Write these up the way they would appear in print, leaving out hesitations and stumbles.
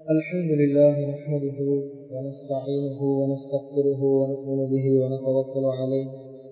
الحمد لله نحمده ونستعينه ونستغفره ونؤمن به ونتوكل عليه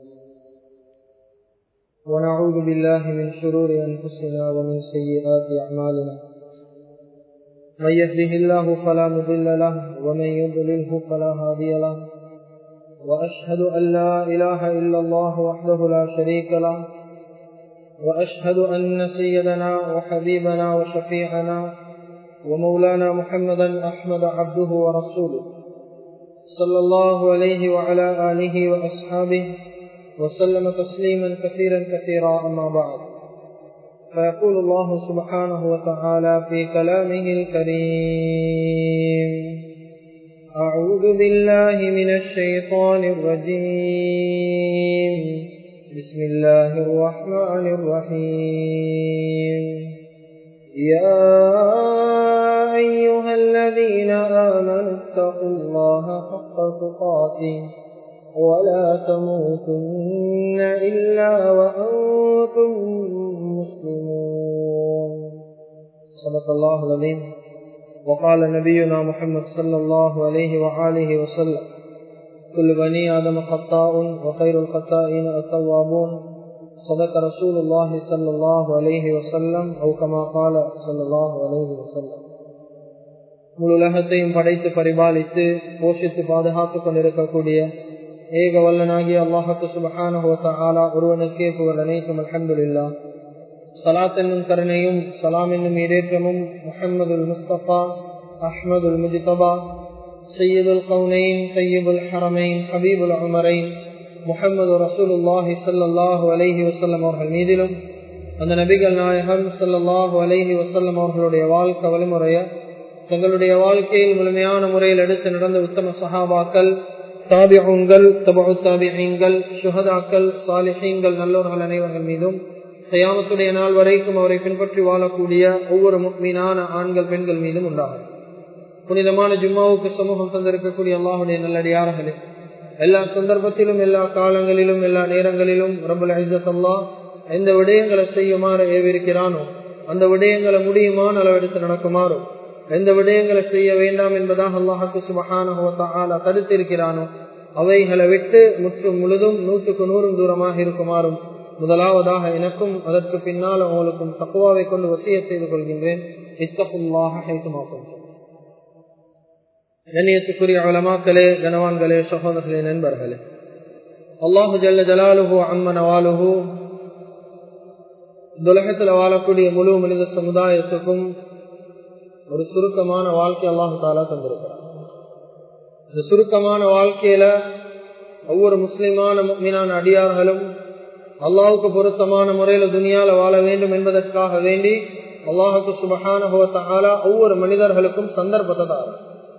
ونعوذ بالله من شرور أنفسنا ومن سيئات أعمالنا من يهده الله فلا مضل له ومن يضلله فلا هادي له وأشهد أن لا إله إلا الله وحده لا شريك له وأشهد أن سيدنا وحبيبنا وشفيعنا ومولانا محمدا أحمد عبده ورسوله صلى الله عليه وعلى آله وأصحابه وسلم تسليما كثيرا كثيرا أما بعد فيقول الله سبحانه وتعالى في كلامه الكريم أعوذ بالله من الشيطان الرجيم بسم الله الرحمن الرحيم يا أيها الذين آمنوا اتقوا الله حق تقاته ولا تموتن إلا وأنتم مسلمون صدق الله العظيم وقال نبينا محمد صلى الله عليه وآله وسلم كل بني آدم خطاء وخير الخطائين التوابون صدق رسول الله صلى الله عليه وسلم أو كما قال صلى الله عليه وسلم முழு உலகத்தையும் படைத்து பரிபாலித்து போஷித்து பாதுகாத்துக் கொண்டிருக்கக்கூடிய ஏக வல்லனாகிய அல்லாஹ்வுக்கு சுப்ஹானஹு வ தஆலா ஒருவனுக்கே புகழ் அனைத்தும் அல்ஹம்துலில்லாஹ். ஸலாத் என்னும் கருணையும் ஸலாம் என்னும் ஈடேற்றமும் முஹம்மதுல் முஸ்தபா அஹ்மதுல் முஜ்தபா சய்யிதுல் கௌனைன் தய்யிபுல் ஹரமைன் ஹபீபுல் உமரைன் முஹம்மது ரசூலுல்லாஹி ஸல்லல்லாஹு அலைஹி வஸல்லம் அவர்கள் மீதிலும் அந்த நபிகள் நாயகம் ஸல்லல்லாஹு அலைஹி வஸல்லம் அவர்களுடைய வாழ்க்கை வழிமுறையை தங்களுடைய வாழ்க்கையில் முழுமையான முறையில் எடுத்து நடந்த உத்தம சஹாபாக்கள், தாபிஊன்கள், தபஉ தாபிஈன்கள், ஷுஹதாக்கள், சாலிஹீன்கள், நல்லோர்கள் அனைவர்கள் மீதும் கியாமத்துடைய நாள் வரைக்கும் அவரை பின்பற்றி வாழக்கூடிய ஒவ்வொரு முஃமினான ஆண்கள் பெண்கள் மீதும் உண்டாகும். புனிதமான ஜும்மாவுக்கு சமூகம் தந்திருக்கக்கூடிய அல்லாஹ்வுடைய நல்லடியார்களே, எல்லா சந்தர்ப்பத்திலும் எல்லா காலங்களிலும் எல்லா நேரங்களிலும் ரப்பல் இஸ்ஸத் அல்லாஹ் எந்த விடயங்களை செய்யுமாறு ஏவிருக்கிறானோ அந்த விடயங்களை முடியுமான அளவெடுத்து நடக்குமாறும், எந்த விடயங்களை செய்ய வேண்டாம் என்பதாக அல்லாஹ்வுக்கு சுப்ஹானஹு வ தஆலா தடுத்திருக்கிறானோ அவைகளை விட்டு முற்றும் முழுதும் 100% தூரமாக இருக்குமாறும் முதலாவதாக எனக்கும் அதற்கு பின்னால் உங்களுக்கும் தக்வாவை கொண்டு வசியத் செய்து கொள்கின்றேன். இத்தகுல்லாஹ ஹைதுமா குன்தும். கண்ணியத்துக்குரிய உலமாக்களே, கனவான்களே, சகோதரர்களே, நண்பர்களே, அல்லாஹு ஜல்ல ஜலாலுஹு அம்ம நவாலுஹு உலகத்தில் வாழக்கூடிய முழு மனித சமுதாயத்துக்கும் ஒரு சுருக்கமான வாழ்க்கை அல்லாஹு தாலா தந்திருக்கிறார். இந்த சுருக்கமான வாழ்க்கையில ஒவ்வொரு முஸ்லிமான முஃமினான அடியார்களும் அல்லாஹுக்கு பொருத்தமான முறையில துனியால வாழ வேண்டும் என்பதற்காக வேண்டி அல்லாஹுக்கு சுப்ஹானஹு வ தஆலா ஒவ்வொரு மனிதர்களுக்கும் சந்தர்ப்பத்தை தாரார்.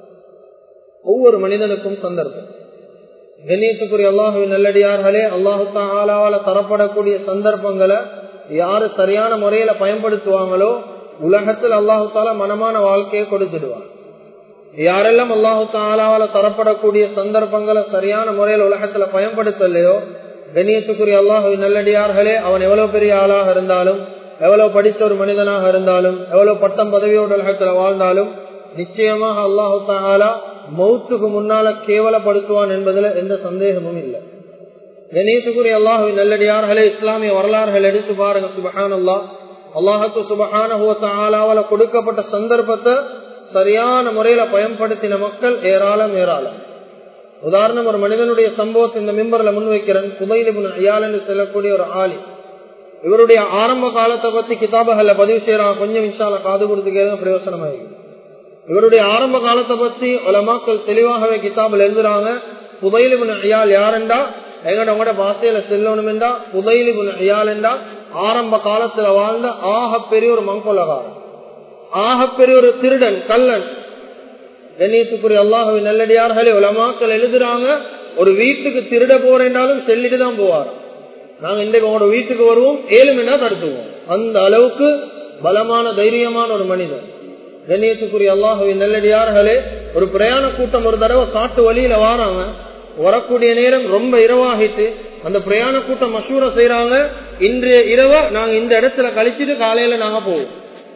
ஒவ்வொரு மனிதனுக்கும் சந்தர்ப்பம். கண்ணியத்துக்குரிய அல்லாஹுவின் நல்லடியார்களே, அல்லாஹு தஆலாவால தரப்படக்கூடிய சந்தர்ப்பங்களை யாரு சரியான முறையில பயன்படுத்துவாங்களோ உலகத்தில் அல்லாஹு தாலா மனமான வாழ்க்கையை கொடுத்துடுவார். யாரெல்லாம் அல்லாஹு தாலாவால தரப்படக்கூடிய சந்தர்ப்பங்களை சரியான முறையில் உலகத்துல பயன்படுத்தலையோ, கண்ணியத்துக்குரிய அல்லாஹுவின் நல்லடியார்களே, அவன் எவ்வளவு பெரிய ஆளாக இருந்தாலும், எவ்வளவு படித்த ஒரு மனிதனாக இருந்தாலும், எவ்வளவு பட்டம் பதவியோட உலகத்துல வாழ்ந்தாலும் நிச்சயமாக அல்லாஹு தாலா மௌத்துக்கு முன்னால கேவலப்படுத்துவான் என்பதுல எந்த சந்தேகமும் இல்லை. கண்ணியத்துக்குரிய அல்லாஹுவின் நல்லடியார்களே, இஸ்லாமிய வரலாறுகள் எடுத்து பாருங்க. சுப்ஹானல்லாஹ், அல்லாஹுக்கு சுப்ஹானஹு வ தஆலாவால கொடுக்கப்பட்ட சந்தர்ப்பத்தை சரியான முறையில பயன்படுத்தின மக்கள் ஏராளம் ஏராளம். உதாரணம், ஒரு மனிதனுடைய சம்பவத்தை இந்த மிம்பர்ல முன்வைக்கிறேன். குபைல் இப்னு இயால் என்று சொல்லக்கூடிய ஒரு ஆலி, இவருடைய ஆரம்ப காலத்தை பத்தி கிதாபுகள்ல பதிவு செய்யறாங்க. கொஞ்சம் இன்ஷா அல்லாஹ் காது கொடுத்து கேளுங்க, பிரயோசனமாயிருக்கு. இவருடைய ஆரம்ப காலத்தை பத்தி உலமாக்கள் தெளிவாகவே கிதாபில் எழுதுறாங்க. குபைல் இப்னு இயால் யாருண்டா, எங்கட பாசையில செல்லணும் என்றா குபைல் இப்னு இயால் என்றா ஆரம்ப காலத்துல வாழ்ந்த ஆகப்பெரிய ஒரு மங்கோலகாரன், ஆகப்பெரிய ஒரு திருடன், கள்ளன். கண்ணியத்துக்குரிய அல்லாஹ்வின் நல்லடியார்களே, உலமாக்கள் எழுதுறாங்க, ஒரு வீட்டுக்கு திருட போறேன்னாலும் செல்லிட்டு தான் போவார். நாங்க இன்றைக்கு உங்களோட வீட்டுக்கு வருவோம், 7 மணி நேரம் தடுத்துவோம். அந்த அளவுக்கு பலமான தைரியமான ஒரு மனிதன். கண்ணியத்துக்குரிய அல்லாஹ்வின் நல்லடியார்களே, ஒரு பிரயாண கூட்டம் ஒரு தடவை காட்டு வழியில வாராங்க. வரக்கூடிய நேரம் ரொம்ப இரவாகிட்டு அந்த பிரயாண கூட்டம் மஷூரா செய்யறாங்க, இன்றைய இரவ நாங்க இந்த இடத்துல கழிச்சிட்டு காலையில நாங்க போவோம்.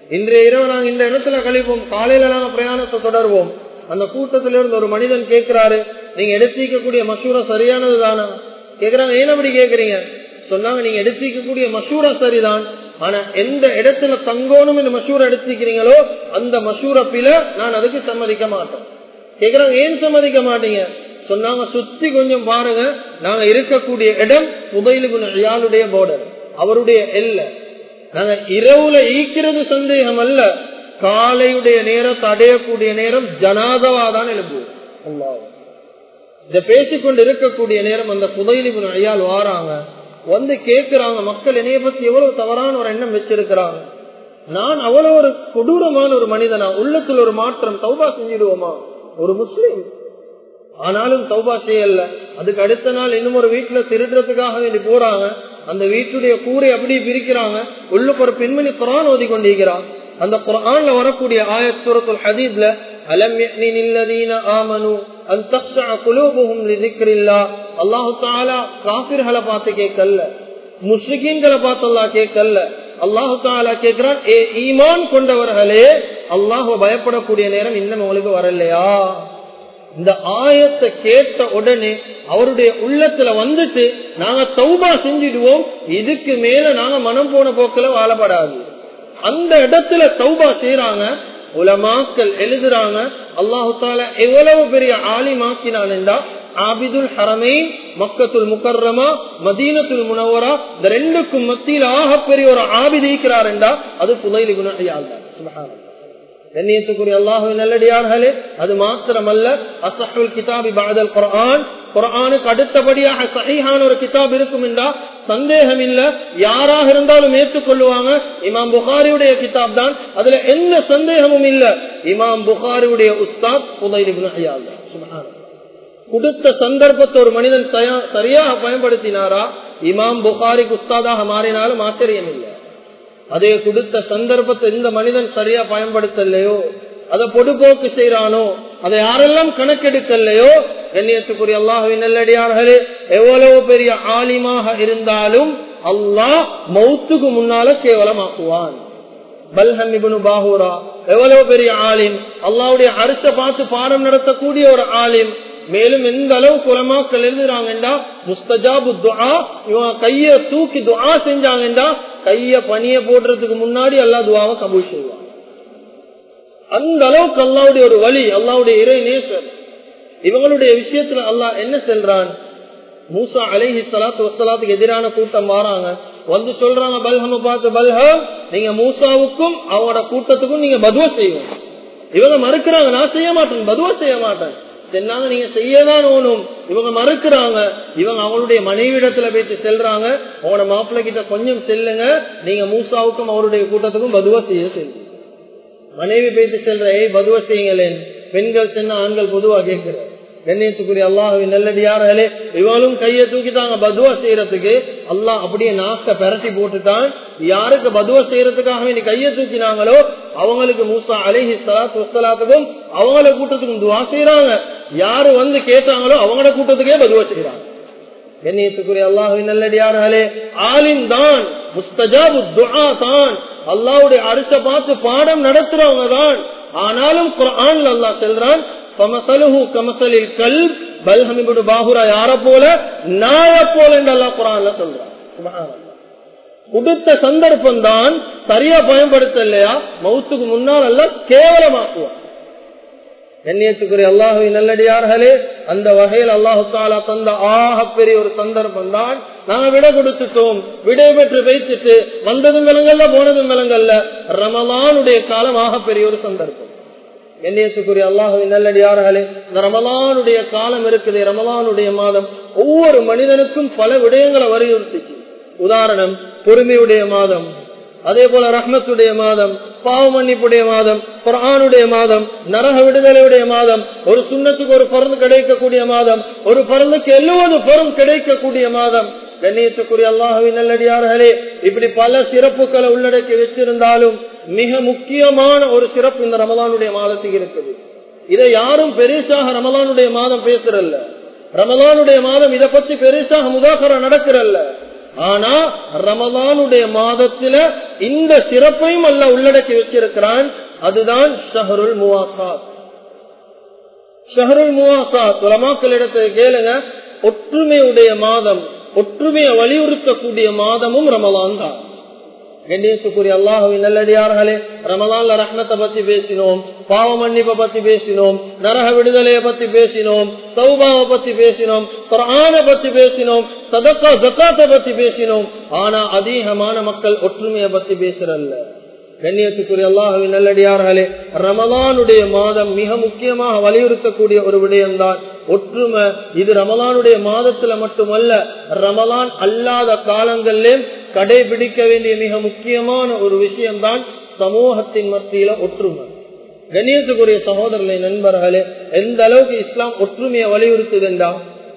இன்றைய இரவு நாங்க இந்த இடத்துல கழிப்போம், காலையில நாங்க பிரயாணத்தை தொடர்வோம். அந்த கூட்டத்தில இருந்து ஒரு மனிதன் கேட்கிறாரு, நீங்க எடுத்திக்கக்கூடிய மசூரா சரியானது தானா கேக்குறாங்க. ஏன் அப்படி கேக்குறீங்க? சொன்னாங்க, நீங்க எடுத்திக்கக்கூடிய மசூரா சரிதான், ஆனா எந்த இடத்துல தங்கோணும் இந்த மசூரா எடுத்திக்கிறீங்களோ அந்த மசூரா பில, நான் அதுக்கு சம்மதிக்க மாட்டேன். கேக்குறாங்க, ஏன் சம்மதிக்க மாட்டீங்க? சொன்னாங்க, சுத்தி கொஞ்சம் பாருங்க, நாங்க இருக்கக்கூடிய இடம் ஃபுதைல் இப்னு இயாலுடைய பார்டர், அவருடைய எல்லை. நாங்க இரவுல ஈக்கிறது சந்தேகம் அல்ல, காலையுடைய நேரத்தை அடையக்கூடிய நேரம் ஜனாதவாதான் எழுப்புவோம். அல்லாஹ் இத பேசிக்கொண்டு இருக்கக்கூடிய நேரம் அந்த ஃபுதைல் இப்னு இயால் வாராங்க, வந்து கேட்கிறாங்க, மக்கள் என்னைய பத்தி எவ்வளவு தவறான ஒரு எண்ணம் வச்சிருக்கிறாங்க, நான் அவ்வளவு ஒரு கொடூரமான ஒரு மனிதனா, உள்ளத்தில் ஒரு மாற்றம், தௌபா செஞ்சிடுவோமா? ஒரு முஸ்லீம் ஆனாலும் தௌபா செய்யல. அதுக்கு அடுத்த நாள் இன்னும் ஒரு வீட்டுல திருடுறதுக்காக வேண்டி போறாங்க. அந்த வீட்டுடைய கூரை அப்படி பிரிக்கிறாங்க, உள்ளுக்கு ஒரு பெண்மணி குர்ஆன் ஓதி கொண்டிருக்கிறார். அந்த குர்ஆன்ல வரக்கூடிய ஆயத் சூரத்துல் ஹதீத்ல, அலம் யக்னில் லதீன ஆமனு அன் தக்ஷஅ குலூபுஹும் லிذிக்ரில்லாஹ். அல்லாஹ் தஆலா காஃபிர்களை பார்த்து கேட்கல, முஷ்ரிகீன்களை பார்த்து அல்லாஹ் கேட்கல. அல்லாஹ் தஆலா கேட்கிறான், ஏ ஈமான் கொண்டவர்களே, அல்லாஹ்வை பயப்படக்கூடிய நேரம் இன்னும் உங்களுக்கு வரலையா? இந்த ஆயத்தை கேட்ட உடனே அவருடைய உள்ளத்துல வந்துட்டு, நாங்க தௌபா செஞ்சிடுவோம், இதுக்கு மேல நாங்க மனம் போன போக்குல வாழப்படாது. அந்த இடத்துல தௌபா செய்யறாங்க. உலமாக்கள் எழுதுறாங்க, அல்லாஹு தஆலா எவ்வளவு பெரிய ஆலிமாக்கினான் என்றா, ஆபிதுல் ஹரமைன், மக்கத்துல் முக்கர்ரமா, மதீனத்துல் முனவரா, இந்த ரெண்டுக்கும் மத்தியில் ஆகப்பெரிய ஒரு ஆபித் இருக்கிறார் என்றா அது ஃபுதைல் இப்னு இயால் தான். சுப்ஹானல்லாஹ். கண்ணியத்துக்குரிய அல்லாஹ்வின் நல்லடியார்களே, அது மாத்திரமல்ல, அஸ்ஹுல் கிதாபி பஅதல் குர்ஆன், குர்ஆனுக்கு அடுத்தபடியாக சஹீஹான ஒரு கிதாப் இருக்கும் என்றா சந்தேகம் இல்ல, யாராக இருந்தாலும் ஏற்றுக்கொள்ளுவாங்க. இமாம் புகாரியுடைய கிதாப் தான், அதுல எந்த சந்தேகமும் இல்ல. இமாம் புகாரியுடைய உஸ்தாத் ஃபுதைல் இப்னு இயால் தான். சுப்ஹானல்லாஹ். கொடுத்த சந்தர்ப்பத்தை ஒரு மனிதன் சரியாக பயன்படுத்தினாரா, இமாம் புகாரிக்கு உஸ்தாதாக மாறினாலும் ஆச்சரியம் இல்லை. அதே கொடுத்த சந்தர்ப்பத்தை இந்த மனிதன் சரியா பயன்படுத்தலையோ, அதை பொடுபோக்கு செய்யறானோ, அதை யாரெல்லாம் கணக்கெடுக்கலையோ, கண்ணியத்துக்குரிய அல்லாஹ்வின் நல்லடியார்களே, எவ்வளவு பெரிய ஆலிமாக இருந்தாலும் அல்லாஹ் மௌத்துக்கு முன்னால கேவலமாக்குவான். பல்ஹம் இப்னு பாஹூரா எவ்வளவு பெரிய ஆலிம், அல்லாஹ்வுடைய அரிச பார்த்து பாடம் நடத்தக்கூடிய ஒரு ஆலிம். மேலும் எந்த அளவுக்கு உலமாக்கள் எழுதுறாங்கடா, முஸ்தஜாபு துஆ, இவங்க கைய தூக்கி துஆ செஞ்சாங்கடா, கைய பனிய போடுறதுக்கு முன்னாடி அல்லாஹ் துஆவை கபூல் செய்வான். அந்த அளவுக்கு அல்லாஹ்வுடைய ஒரு வலி, அல்லாஹ்வுடைய இறை நேசர். இவங்களுடைய விஷயத்துல அல்லாஹ் என்ன சொல்றான், மூசா அலைஹிஸ்ஸலாத்து வஸ்ஸலாத்துக்கு எதிரான கூட்டம் வராங்க, வந்து சொல்றாங்க பல்ஹம் பார்த்து, பல்ஹம் நீங்க மூசாவுக்கும் அவங்களோட கூட்டத்துக்கும் நீங்க பதுவா செய்வோம். இவங்க மறுக்கிறாங்க, நான் செய்ய மாட்டேன், பதுவா செய்ய மாட்டேன். சொன்னாங்க, நீங்க செய்யதான் ஓணும். இவங்க மறுக்கிறாங்க. இவங்க அவங்களுடைய மனைவிடத்துல போயிட்டு செல்றாங்க, அவனோட மாப்பிள்ளை கிட்ட கொஞ்சம் செல்லுங்க, நீங்க மூசாவுக்கும் அவருடைய கூட்டத்துக்கும் பதுவா செய்ய செல்லுங்க. மனைவி போயிட்டு செல்ற, ஏய் பதுவா செய்யுங்களேன். பெண்கள் சென்னா ஆண்கள் பொதுவா கேட்கிற. கண்ணியத்துக்குரிய அல்லாஹ்வின் நல்லடியார்களே, இவங்களும் கையை தூக்கிட்டாங்க பதுவா செய்யறதுக்கு. அல்லாஹ் அப்படியே நாக்க பெரட்டி போட்டுட்டான். யாருக்கு பதுவா செய்யறதுக்காக நீ கையை தூக்கினாங்களோ அவங்களுக்கு மூசா அலைஹிஸ்ஸலாத்து வஸ்ஸலாத்துக்கும் அவங்கள கூட்டத்துக்கும் துஆ செய்யறாங்க. யாரு வந்து கேட்டாங்களோ அவங்களோட கூட்டத்துக்கே பதுவா செய்யறாங்க. கண்ணியத்துக்குரிய அல்லாஹ்வின் நல்லடியார்களே, ஆலிம் தான், முஸ்தஜாபு துஆ தான், அல்லாஹ்வுடைய அரிச பார்த்து பாடம் நடத்துறவங்க தான். ஆனாலும் குர்ஆன்ல அல்லாஹ் சொல்றான், ஃபமஸலுஹு கமஸலில் கல்ப், பல்ஹம் இப்னு பாஹூரா யார போல, நாய போல என்று அல்லாஹ் குர்ஆன்ல சொல்றான். சுப்ஹானல்லாஹ். கொடுத்த சந்தர்ப்பம் தான் சரியா பயன்படுத்தலையா, மௌத்துக்கு முன்னால் அல்லாஹ் கேவலமாக்குவான். கண்ணியத்துக்குரிய அல்லாஹ்வின் நல்லடியார்களே, அந்த வகையில் அல்லாஹ் தஆலா தந்த ஆகப்பெரிய ஒரு சந்தர்ப்பம் தான். நாங்க விட கொடுத்துட்டோம், விடை பெற்று வைத்துட்டு வந்ததும் விலங்கல்ல போனதும் விலங்கல்ல, ரமலானுடைய காலம் ஆகப்பெரிய ஒரு சந்தர்ப்பம். கண்ணியத்துக்குரிய அல்லாஹ்வின் நல்லடியார்களே, இந்த ரமலானுடைய காலம் இருக்குது, ரமலானுடைய மாதம் ஒவ்வொரு மனிதனுக்கும் பல விடயங்களை வலியுறுத்திச்சு. உதாரணம், பொறுமையுடைய மாதம், அதே போல ரஹ்மத்துடைய மாதம், பாவ மன்னிப்புடைய மாதம், குர்ஆனுடைய மாதம், நரக விடுதலையுடைய மாதம், ஒரு சுன்னத்துக்கு ஒரு பரந்து கிடைக்கக்கூடிய மாதம், ஒரு பரந்துக்கு 70 பரம் கிடைக்கக்கூடிய மாதம். கண்ணியத்துக்குரிய அல்லாஹ்வின் நல்லடியார்களே, இப்படி பல சிறப்புகளை உள்ளடக்கி வச்சிருந்தாலும் மிக முக்கியமான ஒரு சிறப்பு இந்த ரமலானுடைய மாதத்துக்கு இருக்குது. இதை யாரும் பெருசாக ரமலானுடைய மாதம் பேசுறல்ல, ரமலானுடைய மாதம் இதை பற்றி பெருசாக முதாக்கரா நடக்கிறல்ல. ஆனா ரமலானுடைய மாதத்துல இந்த சிறப்பையும் அல்லாஹ் உள்ளடக்கி வச்சிருக்கிறான். அதுதான் ஷஹ்ருல் முவாசாத். ஷஹ்ருல் முவாசாத் உலமாக்களிடத்தை கேளுங்க, ஒற்றுமையுடைய மாதம், ஒற்றுமையை வலியுறுத்தக்கூடிய மாதமும் ரமலான் தான். கண்ணியத்துக்குரிய அல்லாஹ்வின் நல்லடியார்களே, ரமலான்ல ரஹ்மத்தை பத்தி பேசினோம், பாவ மன்னிப்பை பத்தி பேசினோம், நரக விடுதலையை பத்தி பேசினோம், தௌபாவை பத்தி பேசினோம், குர்ஆனை பத்தி பேசினோம், சதகா ஜகாத்தை பத்தி பேசினோம். ஆனா அதிகமான மக்கள் ஒற்றுமையை பத்தி பேசுறல்ல. கண்ணியத்துக்குரிய அல்லாஹ்வின் நல்லடியார்களே, ரமலானுடைய மாதம் மிக முக்கியமாக வலியுறுத்தக்கூடிய ஒரு விடயம்தான் ஒற்றுமை. இது ரமலானுடைய மாதத்துல மட்டுமல்ல, ரமலான் அல்லாத காலங்களிலே கடைபிடிக்க வேண்டிய மிக முக்கியமான ஒரு விஷயம்தான் சமூகத்தின் மத்தியில ஒற்றுமை. கண்ணியத்துக்குரிய சகோதரர்களே, நண்பர்களே, எந்த அளவுக்கு இஸ்லாம் ஒற்றுமையை வலியுறுத்துது என்றால்,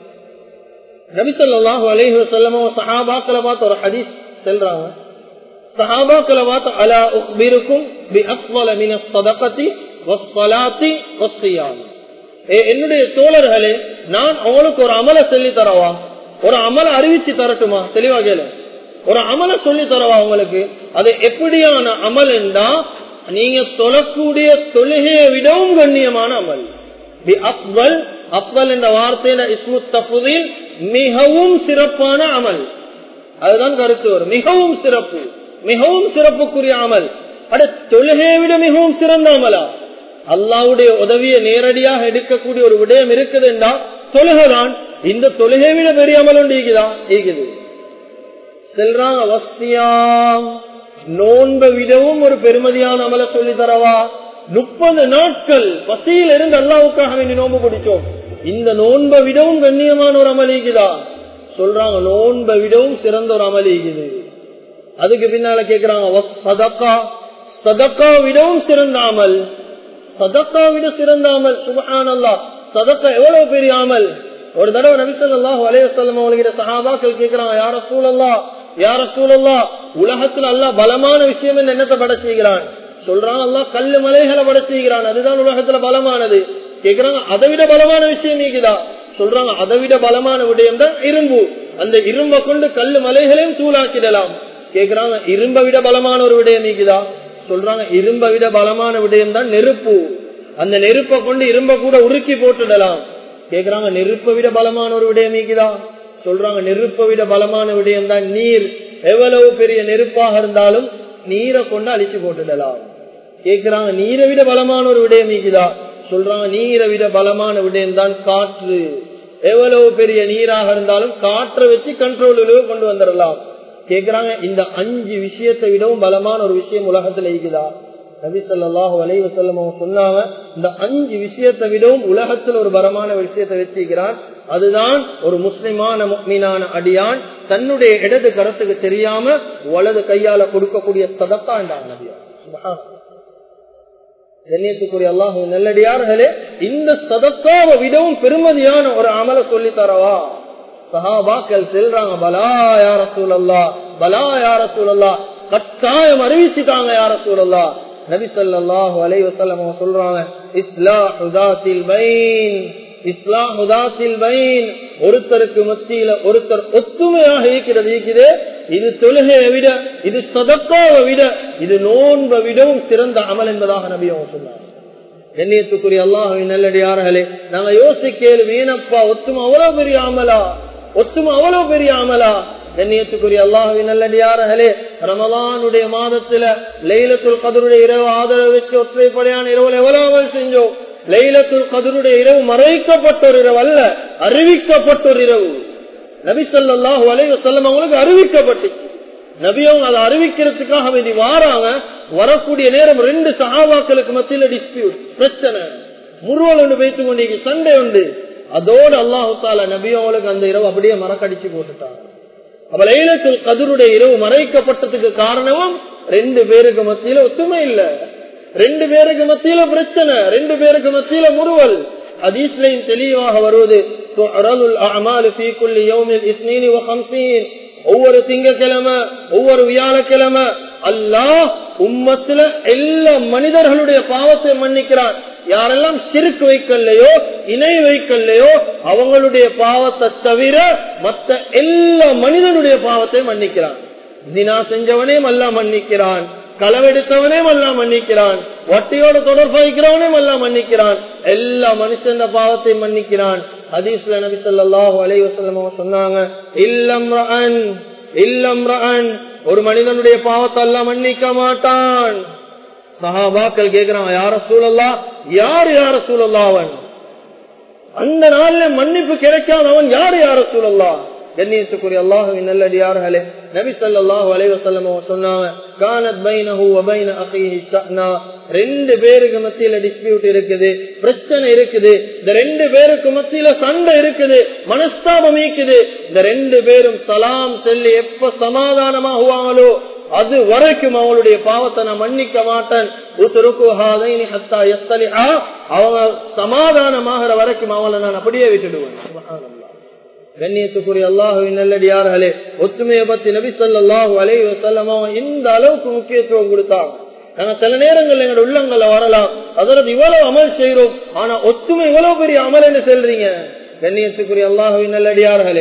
நபி ஸல்லல்லாஹு அலைஹி வஸல்லம் சஹாபாக்களை பார்த்து ஒரு ஹதீஸ் சொல்றாங்க. சஹாபாக்களை பார்த்து, அலா உக்பிருக்கும் பி அஃவல மினஸ் ஸதகதி வஸ்ஸலாத்தி வஸ்ஸியாம். என்னுடைய தோழர்களே, நான் அவங்களுக்கு ஒரு அமலை சொல்லி தரவா, ஒரு அமலை அறிவிச்சு தரட்டுமா? தெளிவா கேளு. ஒரு அமலை சொல்லி தரவா உங்களுக்கு. அது எப்படியான அமல் என்றா, நீங்க தொழக்கூடிய தொழுகையை விடவும் கண்ணியமான அமல். பி அஃவல், அஃவல் என்ற வார்த்தையில இஸ்மு தஃதீல், மிகவும் சிறப்பான அமல். அதுதான் கருத்து வரும். மிகவும் சிறப்பு, மிகவும் சிறப்புக்குரிய அமல். அட, தொழுகையை விட மிகவும் சிறந்த அமலா? அல்லாஹ்வுடைய உதவியை நேரடியாக எடுக்கக்கூடிய ஒரு விடயம் இருக்குது என்றா தொழுகைதான். இந்த தொழுகையை விட பெரிய அமல் ஒன்று இருக்குது. செல்றாங்க வஸ்தியாம், நோன்பை விடவும் ஒரு பெருமதியான அமலை சொல்லி தரவா. 30 நாட்கள் பசியில் இருந்து அல்லாஹ்வுக்காக வேண்டி நோன்பு பிடிச்சோம். இந்த நோன்பை விடவும் கண்ணியமான ஒரு அமல் இருக்குதா? சொல்றாங்க, நோன்பை விடவும் சிறந்த ஒரு அமல் இருக்குது. அதுக்கு பின்னால கேக்குறாங்க, சதகா, சதகா விடவும் சிறந்த அமல். சதகா விட சிறந்த அமல். சுப்ஹானல்லாஹ், சதகா எவ்வளவு பெரிய அமல். ஒரு தடவை நபி ஸல்லல்லாஹு அலைஹி வஸல்லம் அவங்களோட சஹாபாக்கள் கேக்குறாங்க, யா ரசூலல்லாஹ், யா ரசூலல்லாஹ், உலகத்துல அல்லாஹ் பலமான விஷயம் என்னத்தை படைச்சுகிறான்? சொல்றாங்க, அல்லாஹ் கல்லு மலைகளை படைச்சுகிறான், அதுதான் உலகத்துல பலமானது. கேக்குறாங்க, அதை விட பலமான விஷயம் நீக்குதா? சொல்றாங்க, அதை விட பலமான விடயம் தான் இரும்பு. அந்த இரும்பை கொண்டு கல்லு மலைகளையும் தூளாக்கிடலாம். கேக்குறாங்க, இரும்பை விட பலமான ஒரு விடயம் நீக்குதா? சொல்றாங்க, இரும்பை விட பலமான விடயம் தான் நெருப்பு. அந்த நெருப்பை கொண்டு இரும்பை கூட உருக்கி போட்டுடலாம். கேக்குறாங்க, நெருப்பை விட பலமான ஒரு விடயம் நீக்குதா? சொல்றாங்க, நெருப்பை விட பலமான விடயம் தான் நீர். எவ்வளவு பெரிய நெருப்பாக இருந்தாலும் நீரை கொண்டு அழிச்சு போட்டுடலாம். கேக்குறாங்க, நீரை விட பலமான ஒரு விடயம் நீக்குதா? சொல்றாங்க, நீரை விட பலமான விடயம் தான் காற்று. எவ்வளவு பெரிய நீராக இருந்தாலும் காற்றை வச்சு கண்ட்ரோலுக்கு கொண்டு வந்துடலாம். கேக்குறாங்க, இந்த 5 விஷயத்தை விடவும் பலமான ஒரு விஷயம் உலகத்துல இருக்குதா? நபி ஸல்லல்லாஹு அலைஹி வஸல்லம் சொன்னாங்க, இந்த 5 விஷயத்தை விடவும் உலகத்துல ஒரு பலமான விஷயத்தை வச்சிருக்கிறான். அதுதான் ஒரு முஸ்லிமான முஃமினான அடியான் தன்னுடைய இடது கரத்துக்கு தெரியாம வலது கையால கொடுக்கக்கூடிய சதக்கா என்றாங்க நபி. சுப்ஹானல்லாஹ். கண்ணியத்துக்குரிய அல்லாஹ்வின் நல்லடியார்களே, இந்த சதக்காவை விடவும் பெருமதியான ஒரு அமலை சொல்லி தரவா? சஹாபாக்கள் செல்றாங்க, பலா யா ரசூலல்லாஹ், பலா யா ரசூலல்லாஹ், கட்டாயம் அறிவிச்சுட்டாங்க யா ரசூலல்லாஹ். நபி ஸல்லல்லாஹு அலைஹி வஸல்லம் சொல்றாங்க, இஸ்லாஹு ذاتில் பைன், இஸ்லாஹு ذاتில் பைன், ஒருத்தருக்கு மத்தியில ஒருத்தர் ஒத்துமையாக இருக்கிறது. இது தொழுகையை விட, இது சதக்காவை விட, இது நோன்பை விடவும் சிறந்த அமல் என்பதாக நபி அவங்க சொன்னார். கண்ணியத்துக்குரிய அல்லாஹ்வின் நல்லடியார்களே, நாங்க யோசிக்கேள், வீணப்பா, ஒத்துமை அவ்வளவு பெரிய அமலா? ஒத்துமை அவ்வளவு பெரிய அமலா? கண்ணியத்துக்குரிய அல்லாஹ்வின் நல்லடியார்களே, ரமலானுடைய மாதத்துல லைலத்துல் கத்ருடைய இரவு ஆதரவு வச்சு ஒற்றைப்படையான இரவுல எவ்வளவு அமல் செஞ்சோம். லைலத்துல் கத்ருடைய இரவு மறைக்கப்பட்ட ஒரு இரவு அல்ல, அறிவிக்கப்பட்ட ஒரு இரவு. நபி ஸல்லல்லாஹு அலைஹி வஸல்லம் அவங்களுக்கு அறிவிக்கப்பட்டுச்சு. நபி அவங்க அதை அறிவிக்கிறதுக்காக வேண்டி வாராங்க. வரக்கூடிய நேரம் 2 சஹாபாக்களுக்கு மத்தியில டிஸ்பியூட், பிரச்சனை, முறுவல் ஒன்று பேசிக் கொண்டு சண்டை உண்டு. அதோடு அல்லாஹு தஆலா நபி அவங்களுக்கு அந்த இரவு அப்படியே மறக்கடிச்சு போட்டுட்டாங்க. அப்ப லைலத்துல் கத்ருடைய இரவு மறைக்கப்பட்டதுக்கு காரணமும் 2 பேருக்கு மத்தியில ஒத்துமை இல்ல, 2 பேருக்கு மத்தியில பிரச்சனை, 2 பேருக்கு மத்தியில முறுவல். ஹதீஸ்லயும் தெளிவாக வருவது, துஅரதுல் அஅமாலு ஃபீ குல்லி யௌமில் 52 ஒவ்வொரு திங்கக்கிழமை, ஒவ்வொரு வியாழக்கிழமை அல்லாஹ் உம்மத்துல எல்லா மனிதர்களுடைய பாவத்தை மன்னிக்கிறான். யாரெல்லாம் ஷிர்க் வைக்கலையோ, இணை வைக்கலையோ, அவங்களுடைய பாவத்தை தவிர மற்ற எல்லா மனிதனுடைய பாவத்தை மன்னிக்கிறான். தினா செஞ்சவனே அல்லாஹ் மன்னிக்கிறான், களவெடுத்தவனே அல்லாஹ் மன்னிக்கிறான், வட்டியோட தொடர்பு வைக்கிறவனே அல்லாஹ் மன்னிக்கிறான், எல்லா மனுஷன் பாவத்தை மன்னிக்கிறான். ஹதீஸ்ல நபி ஸல்லல்லாஹு அலைஹி வஸல்லம் சொன்னாங்க, இல்லம்ரஅன் ஒரு மனிதனுடைய பாவத்தை அல்லாஹ் மன்னிக்க மாட்டான். சஹாபாக்கள் கேக்குறாங்க, யா ரசூலல்லாஹ், யார் யா ரசூலல்லாஹ் அவன்? அந்த நாள்ல மன்னிப்பு கிடைக்காத அவன் யார் யா ரசூலல்லாஹ்? கண்ணியத்துக்குரிய அல்லாஹ்வின் நல்லடியார்களே, நபி ஸல்லல்லாஹு அலைஹி வஸல்லம் சொன்னாங்க, கானத் பைனஹு வ பைன அഖீஹி ஷஅனா, ரெண்டு பேருக்கு மத்தியில டிஸ்பியூட் இருக்குது, பிரச்சனை இருக்குது, இந்த ரெண்டு பேருக்கு மத்தியில சண்டை இருக்குது, மனஸ்தாபம் இருக்குது. இந்த ரெண்டு பேரும் சலாம் சொல்லி எப்ப சமாதானமாகுவாங்களோ அது வரைக்கும் அவங்களுடைய பாவத்தை நான் மன்னிக்க மாட்டேன். அவங்க சமாதானமாகிற வரைக்கும் அவங்களை நான் அப்படியே விட்டுடுவேன். கண்ணியத்துக்குரிய அல்லாஹ்வின் நல்லடியார்களே, ஒற்றுமையை பத்தி நபி ஸல்லல்லாஹு அலைஹி வஸல்லம் இந்த அளவுக்கு முக்கியத்துவம் கொடுத்தாங்க. நாங்க சில நேரங்கள் எங்களோட உள்ளங்கள்ல வரலாம், அதற்கு இவ்வளவு அமல் செய்யறோம், ஆனா ஒற்றுமை இவ்வளவு பெரிய அமல் என்று சொல்றீங்க. கண்ணியத்துக்குரிய அல்லாஹ்வின் நல்லடியார்களே,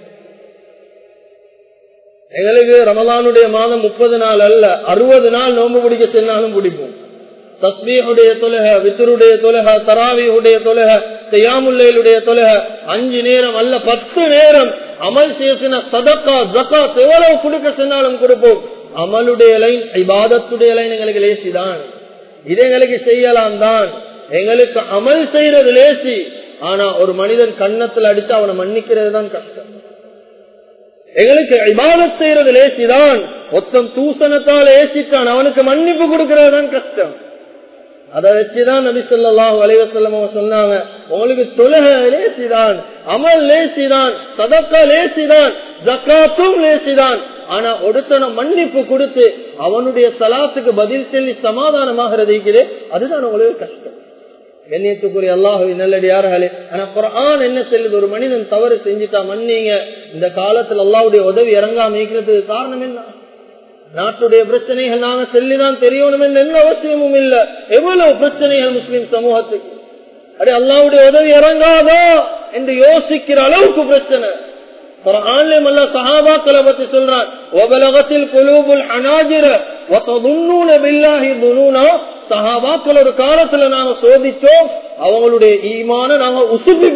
எங்களுக்கு ரமலானுடைய மாதம் 30 நாள் அல்ல, 60 நாள் நோன்பு பிடிக்க சொன்னாலும் பிடிப்போம். தஸ்பீஹுடைய தொழுக, வித்ருடைய தொழுக, தராவீஹுடைய தொழுக, கியாமுல் லைலுடைய தொழுக, 5 நேரம் அல்ல 10 நேரம் அமல் செய்ய சதகா ஜகாத் எவ்வளவு கொடுக்க சொன்னாலும் கொடுப்போம். அமலுடைய லைன், இபாதத்துடைய லைன் எங்களுக்கு லேசிதான், இது எங்களுக்கு செய்யலாம் தான். எங்களுக்கு அமல் செய்யறது லேசி, ஆனா ஒரு மனிதன் கன்னத்துல அடித்து அவனை மன்னிக்கிறது தான் கஷ்டம். எங்களுக்கு இபாதத் செய்யறது லேசிதான், மொத்தம் தூசணத்தால் ஏசிட்டான் அவனுக்கு மன்னிப்பு கொடுக்கிறது தான் கஷ்டம். அதை வச்சுதான் நபி ஸல்லல்லாஹு அலைஹி வஸல்லம் சொன்னாங்க, உங்களுக்கு தொழுகை லேசிதான், அமல் லேசிதான், சதக்கா லேசிதான், ஜகாத்தும் லேசிதான், ஆனா ஒருத்தன மன்னிப்பு கொடுத்து அவனுடைய சலாத்துக்கு பதில் சொல்லி சமாதானமாகிறது இருக்குது, அதுதான் உங்களுக்கு கஷ்டம். கண்ணியத்துக்குரிய அல்லாஹ்வின் நல்லடியார்களே, ஆனா குர்ஆன் என்ன சொல்லுது? ஒரு மனிதன் தவறு செஞ்சுட்டா மன்னிங்க. இந்த காலத்துல அல்லாஹ்வுடைய உதவி இறங்காம இருக்கிறதுக்கு காரணம் என்ன? நாட்டுடைய பிரச்சனைகள் நாங்க சொல்லிதான் தெரியணும் என்ற எந்த அவசியமும் இல்ல. எவ்வளவு பிரச்சனைகள் முஸ்லிம் சமூகத்துக்கு, அடே அல்லாஹ்வுடைய உதவி இறங்காதோ என்று யோசிக்கிற அளவுக்கு பிரச்சனை. குர்ஆன்லயும் அல்லாஹ் சஹாபாக்களை பத்தி சொல்றான், வபலகத்தில் குலூபுல் ஹனாஜிர வததுன்னூன பில்லாஹி துனூனா. சஹாபாக்கள் ஒரு காலத்துல நாங்க சோதிச்சோம், அவங்களுடைய ஈமான நாங்க உசுப்பி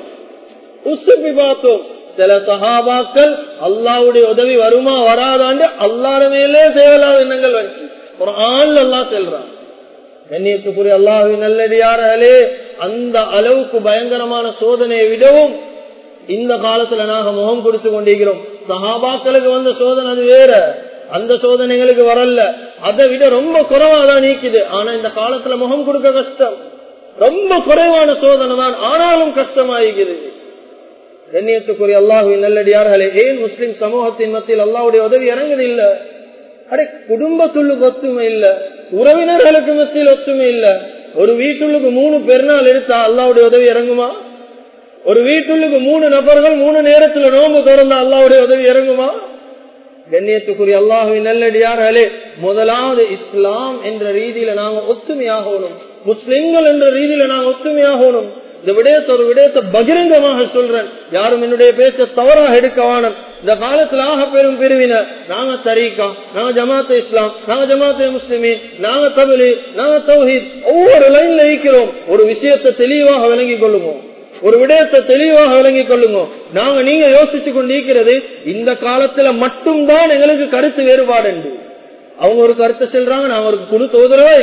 பார்த்தோம். சில சஹாபாக்கள் அல்லாஹ்வுடைய உதவி வருமா வராதாண்டு அல்லாஹ் மேலே தேவையில்லாத எண்ணங்கள் வந்துச்சு. குர்ஆன்ல அல்லாஹ் சொல்றான். கண்ணியத்துக்குரிய அல்லாஹ்வின் நல்லடியார்களே, அந்த அளவுக்கு பயங்கரமான சோதனையை விடவும் இந்த காலத்துல நாங்க முகம் கொடுத்து கொண்டிருக்கிறோம். சஹாபாக்களுக்கு வந்த சோதனை அது வேற, அந்த சோதனைகளுக்கு வரல, அதை விட ரொம்ப குறைவாதான் நீக்குது. ஆனா இந்த காலத்துல முகம் கொடுக்க கஷ்டம், ரொம்ப குறைவான சோதனை தான், ஆனாலும் கஷ்டமாகிறது. கண்ணியத்துக்குரிய அல்லாஹ்வின் நல்லடியார்களே, ஏன் முஸ்லிம் சமூகத்தின் மத்தியில் அல்லாஹ்வுடைய உதவி இறங்குது இல்ல? அடே குடும்பத்துள்ளுக்கு ஒத்துமை இல்ல, உறவினர்களுக்கு மத்தியில் ஒத்துமை இல்ல. ஒரு வீட்டுள்ளுக்கு 3 பெருநாள் எடுத்தா அல்லாஹ்வுடைய உதவி இறங்குமா? ஒரு வீட்டுள்ளுக்கு 3 நபர்கள் 3 நேரத்துல நோன்பு திறந்தா அல்லாஹ்வுடைய உதவி இறங்குமா? கண்ணியத்துக்குரிய அல்லாஹ்வின் நல்லடியார்களே, முதலாவது இஸ்லாம் என்ற ரீதியில நாங்க ஒத்துமையாகணும், முஸ்லிம்கள் என்ற ரீதியில நாங்க ஒத்துமையாகணும். இந்த விடயத்தை ஒரு விடயத்தை பகிரங்கமாக சொல்றேன், யாரும் என்னுடைய பேச்ச தவறாக எடுக்க வேணும். இந்த காலத்துல ஆக பெரும் பிரிவினர், நாங்க தரீகா, நாங்க ஜமாத்தே இஸ்லாம், நாங்க ஜமாத்தே முஸ்லிமீன், நாங்க தப்லீக், நாங்க தௌஹீத், ஒவ்வொரு லைன்ல இருக்கிறோம். ஒரு விஷயத்தை தெளிவாக விளங்கிக் கொள்ளுங்க, ஒரு விடயத்தை தெளிவாக விளங்கிக் கொள்ளுங்க. நாங்க நீங்க யோசிச்சு கொண்டிருக்கிறது இந்த காலத்துல மட்டும்தான் எங்களுக்கு கருத்து வேறுபாடு உண்டு. அவங்க ஒரு கருத்தை சொல்றாங்க, நாங்க ஒரு குழு ஓதுறதா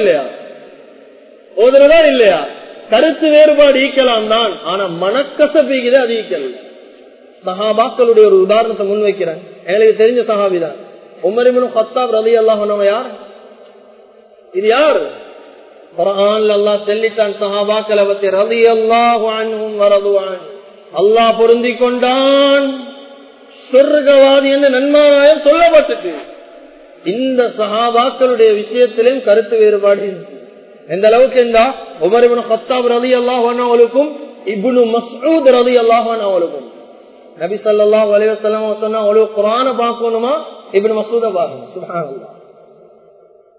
இல்லையா? கருத்து வேறுபாடு ஈக்கலாம் தான், ஆனா மனக்கசப்பீக்குது அது ஈக்கல். சஹாபாக்களுடைய ஒரு உதாரணத்தை முன்வைக்கிறேன், எங்களுக்கு தெரிஞ்ச சஹாபிதான் உமர் இப்னு கத்தாப் ரலியல்லாஹு அன்ஹு. யார் இது? யார்? குர்ஆன்ல அல்லாஹ் சொல்லிட்டான் சஹாபாக்களை பத்தி, ரலியல்லாஹு அன்ஹும் வரது அன், அல்லாஹ் பொருந்தி கொண்டான், சொர்க்கவாதி என்று நன்மாராயம் சொல்லப்பட்டது. இந்த சஹாபாக்களுடைய விஷயத்திலும் கருத்து வேறுபாடு இருந்துச்சு. எந்த அளவுக்கு இருந்தா, உமர் இப்னு கத்தாப் ரலியல்லாஹு அன்ஹு அவர்களுக்கும் இப்னு மஸ்ஊத் ரலியல்லாஹு அன்ஹு அவர்களுக்கும் நபி ஸல்லல்லாஹு அலைஹி வஸல்லம் சொன்னா, ஒரு குர்ஆனை பார்க்கணுமா இப்னு மஸ்ஊத பாருங்க. சுப்ஹானல்லாஹ்,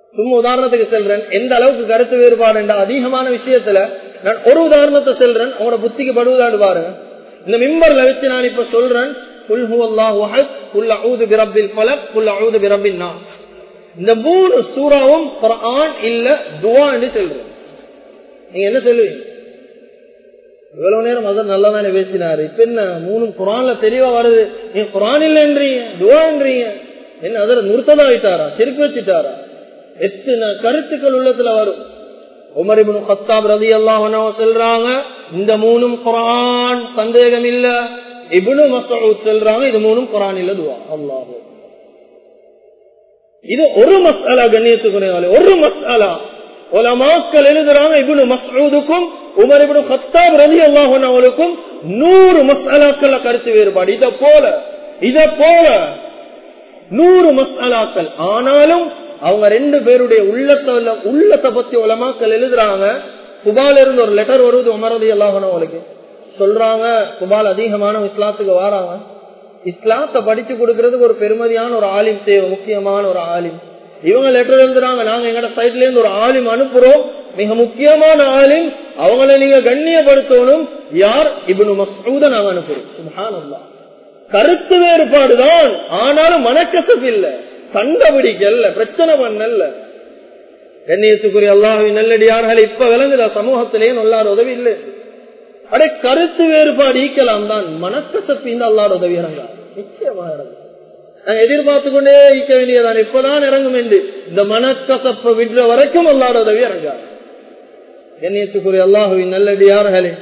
சும்மா உதாரணத்துக்கு சொல்றேன், எந்த அளவுக்கு கருத்து வேறுபாடு அதிகமான விஷயத்துல நான் ஒரு உதாரணத்தை சொல்றேன், அவங்களோட புத்திக்கு படுவதாடு பாருங்க. இந்த மிம்பர்ல வச்சு நான் இப்ப சொல்றேன், குல் ஹுவல்லாஹு அஹத், குல் அஊது பிரப்பில் ஃபலக், குல் அஊது பிரப்பின் நாஸ். இந்த 3 சூராவும் குர்ஆன் இல்ல துஆ என்று சொல்றேன். நீங்க என்ன சொல்லுவீங்க? இவ்வளவு நேரம் அதான் நல்லா தானே பேசினாரு, இப்ப என்ன 3 குர்ஆன்ல தெளிவா வருது, நீங்க குர்ஆன் இல்லன்றீங்க துஆன்றீங்க, என்ன அதர் முர்த்ததா ஆயிட்டாரா, சிரிப்பு வச்சுட்டாரா? எத்தனை கருத்துக்கள் உள்ளத்துல வரும். உமர் இப்னு கத்தாப் ரலியல்லாஹு அன்ஹு சொல்றாங்க, இந்த 3 குர்ஆன் சந்தேகம் இல்ல. இப்னு மஸ்ஊத் சொல்றாங்க, இது 3 குர்ஆன் இல்ல துஆ. அல்லாஹ், இது ஒரு மஸ்அலா கண்ணியத்துக்குரிய ஒரு மஸ்அலா. உலமாக்கள் எழுதுறாங்க, இப்னு மஸ்ஊதுக்கும் உமர் இப்னு கத்தாப் ரலியல்லாஹு அன்ஹு அவர்களுக்கும் 100 மஸ்அலாக்கள் கருத்து வேறுபாடு. இத போல 100 மஸ்அலாக்கள். ஆனாலும் அவங்க 2 பேருடைய உள்ளத்தை பத்தி உலமாக்கள் எழுதுறாங்க. குபால இருந்து ஒரு லெட்டர் வருது உமர் ரலியல்லாஹு அன்ஹு அவர்களுக்கு. சொல்றாங்க, குபால் அதிகமான இஸ்லாத்துக்கு வாராங்க. இஸ்லாத்தை படிச்சு கொடுக்கறதுக்கு ஒரு பெருமதியான ஒரு ஆலிம் தேவை, முக்கியமான ஒரு ஆலிம். இவங்க லெட்டர் எழுதுறாங்க, நாங்க எங்கட சைட்ல இருந்து ஒரு ஆலிம் அனுப்புறோம், மிக முக்கியமான ஆலிம், அவங்களை நீங்க கண்ணியப்படுத்தணும். யார்? இப்னு மஸ்ஊத நாங்க அனுப்புறோம். சுப்ஹானல்லாஹ். கருத்து வேறுபாடுதான், ஆனாலும் மனக்கசப்பு இல்ல, சண்டை பிடிக்கல, பிரச்சனை பண்ணல. கண்ணியத்துக்குரிய அல்லாஹ்வின் நல்லடியார்கள், இப்ப விளங்குதா சமூகத்திலேயே நல்லார உதவி இல்லை. அடே கருத்து வேறுபாடு ஈக்கலாம் தான், மனக்கசப்பு இந்த அல்லாஹ் உதவி இறங்காது, நிச்சயமா இறங்கும். நாங்க எதிர்பார்த்து கொண்டே ஈக்க வேண்டியதான், இப்பதான் இறங்கும் என்று. இந்த மனக்கசப்பை விடுற வரைக்கும் அல்லாஹ் உதவி இறங்காது. கண்ணியத்துக்குரிய அல்லாஹ்வின் நல்லடியார்களே,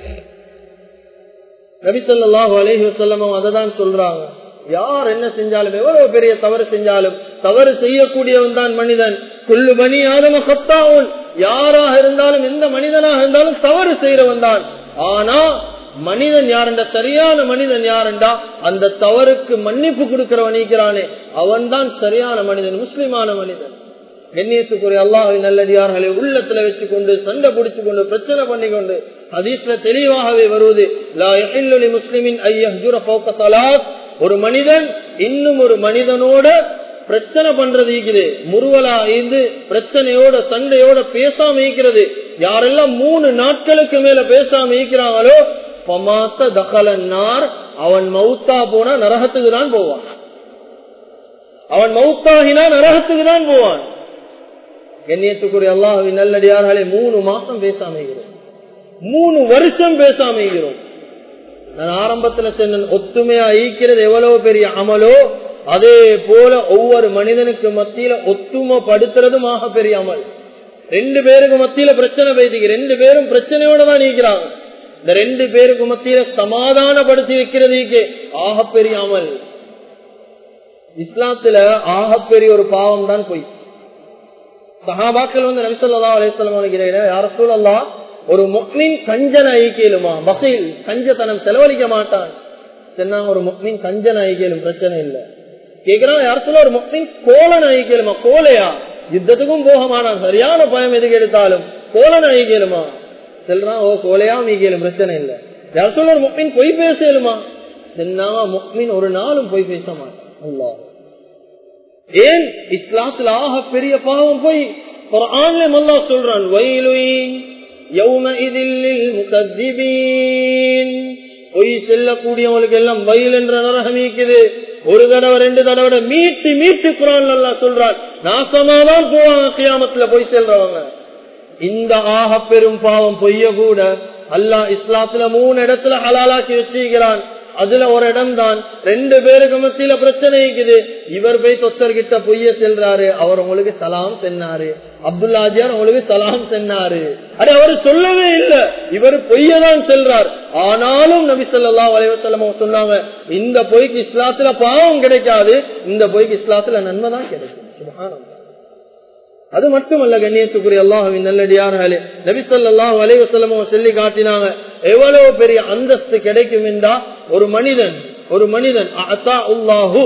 நபி ஸல்லல்லாஹு அலைஹி வஸல்லம் அததான் சொல்றாங்க, யார் என்ன செஞ்சாலும், எவ்வளவு பெரிய தவறு செஞ்சாலும், தவறு செய்யக்கூடியவன் தான் மனிதன். குல்லு பனி ஆதம கத்தாவுன், யாராக இருந்தாலும் எந்த மனிதனாக இருந்தாலும் தவறு செய்யறவன் தான். ஆனா மனிதன் யாருண்டா, சரியான மனிதன் யாருண்டா, அந்த தவறுக்கு மன்னிப்பு கொடுக்கிறவன் இருக்கிறானே, அவன் தான் சரியான மனிதன், முஸ்லிமான மனிதன். கண்ணியத்துக்குரிய அல்லாஹ்வின் நல்லடியார்களை உள்ளத்துல வச்சுக்கொண்டு சண்டை பிடிச்சு கொண்டு பிரச்சனை பண்ணிக்கொண்டு ஹதீஸ்ல தெளிவாகவே வருவது, லா யஹில்லு லிமுஸ்லிமின் ஐ யஹ்ஜுர ஃபௌக ஸலாத். ஒரு மனிதன் இன்னும் ஒரு மனிதனோட பிரச்சனை பண்றது இருக்குது, முறுவலா இருந்து பிரச்சனையோட சண்டையோட பேசாம இருக்கிறது. யாரெல்லாம் 3 நாட்களுக்கு மேல பேசாம இருக்கிறாங்களோ, பமாத்த தகலன்னார், அவன் மௌத்தா போனா நரகத்துக்கு தான் போவான். அவன் மௌத்தாகினா நரகத்துக்கு தான் போவான். கண்ணியத்துக்குரிய அல்லாஹ்வின் நல்லடியார்களே, 3 மாசம் பேசாம இருக்கிறோம், 3 வருஷம் பேசாம இருக்கிறோம். நான் ஆரம்பத்துல சொன்ன ஒத்துமையா ஈக்கிறது எவ்வளவு பெரிய அமலோ, அதே போல ஒவ்வொரு மனிதனுக்கு மத்தியில ஒத்துமைப்படுத்துறதுமாக பெரிய அமல். 2 பேருக்கு மத்தியில பிரச்சனை பேசிக்க, 2 பேரும் பிரச்சனையோட தான் நீக்கிறாங்க. இந்த 2 பேருக்கு மத்தியில சமாதானப்படுத்தி வைக்கிறதுக்கு ஆகப்பெரிய அமல். இஸ்லாத்துல ஆகப்பெரிய ஒரு பாவம் தான் பொய். சஹாபாக்கள் வந்து நபி ஸல்லல்லாஹு அலைஹி வஸல்லம் யா ரசூலல்லாஹ், ஒரு முஃமின் கஞ்சன ஐக்கியலுமா, பகீல் கஞ்சத்தனம் செலவழிக்க மாட்டான் சொன்னாங்க. ஒரு முஃமின் கஞ்சன ஐக்கியலும் பிரச்சனை இல்ல. கேக்குறாங்க, யார் சொல்ல ஒரு முஃமின் கோலன் ஐக்கியலுமா, கோலையா, யுத்தத்துக்கும் போக மாட்டான், சரியான பயம் எதுக்கு எடுத்தாலும் கோலன் ஐக்கியலுமா சொல்றான். ஓ கோலையா மீக்கியலும் பிரச்சனை இல்ல. யார் சொல்ல ஒரு முஃமின் பொய் பேசலுமா சொன்னாங்க. முஃமின் ஒரு நாளும் பொய் பேச மாட்டான். அல்லாஹ், ஏன்? இஸ்லாத்துல ஆக பெரிய பாவம் போய். குர்ஆன்ல அல்லாஹ் சொல்றான், வயலு யௌமஇதில் லில் முகذிபீன், பொய் சொல்லக்கூடியவங்களுக்கு எல்லாம் வயல் என்ற நரகம் இருக்குது. ஒரு தடவை 2 தடவை மீட்டு மீட்டு குர்ஆன்ல அல்லாஹ் சொல்றான், நாசமாதான் போவாங்க கியாமத்துல பொய் சொல்றவங்க. இந்த ஆக பெரும் பாவம் பொய்ய கூட அல்லாஹ் இஸ்லாத்துல 3 இடத்துல ஹலாலாக்கி வச்சிருக்கிறான். அதுல ஒரு இடம் தான் 2 பேருக்கு மத்தியில பிரச்சனை இருக்குது. இவர் போய் தொத்தர்கிட்ட பொய்ய செல்றாரு, அவர் உங்களுக்கு சலாம் சென்னாரு, அப்துல்லாஜியார் உங்களுக்கு சலாம் சென்னாரு. அது அவர் சொல்லவே இல்ல, இவர் பொய்யதான் செல்றார். ஆனாலும் நபி ஸல்லல்லாஹு அலைஹி வஸல்லம் சொன்னாங்க, இந்த பொய்க்கு இஸ்லாத்துல பாவம் கிடைக்காது, இந்த பொய்க்கு இஸ்லாத்துல நன்மை தான் கிடைக்கும். சுப்ஹானல்லாஹ். அது மட்டுமல்ல கண்ணியத்துக்குரிய அல்லாஹ்வின் நல்லடியார்களே, நபி ஸல்லல்லாஹு அலைஹி வஸல்லம் சொல்லி காட்டினாங்க, எவ்வளவு பெரிய அந்தஸ்து கிடைக்கும் என்றா, ஒரு மனிதன் அத்தாஉல்லாஹு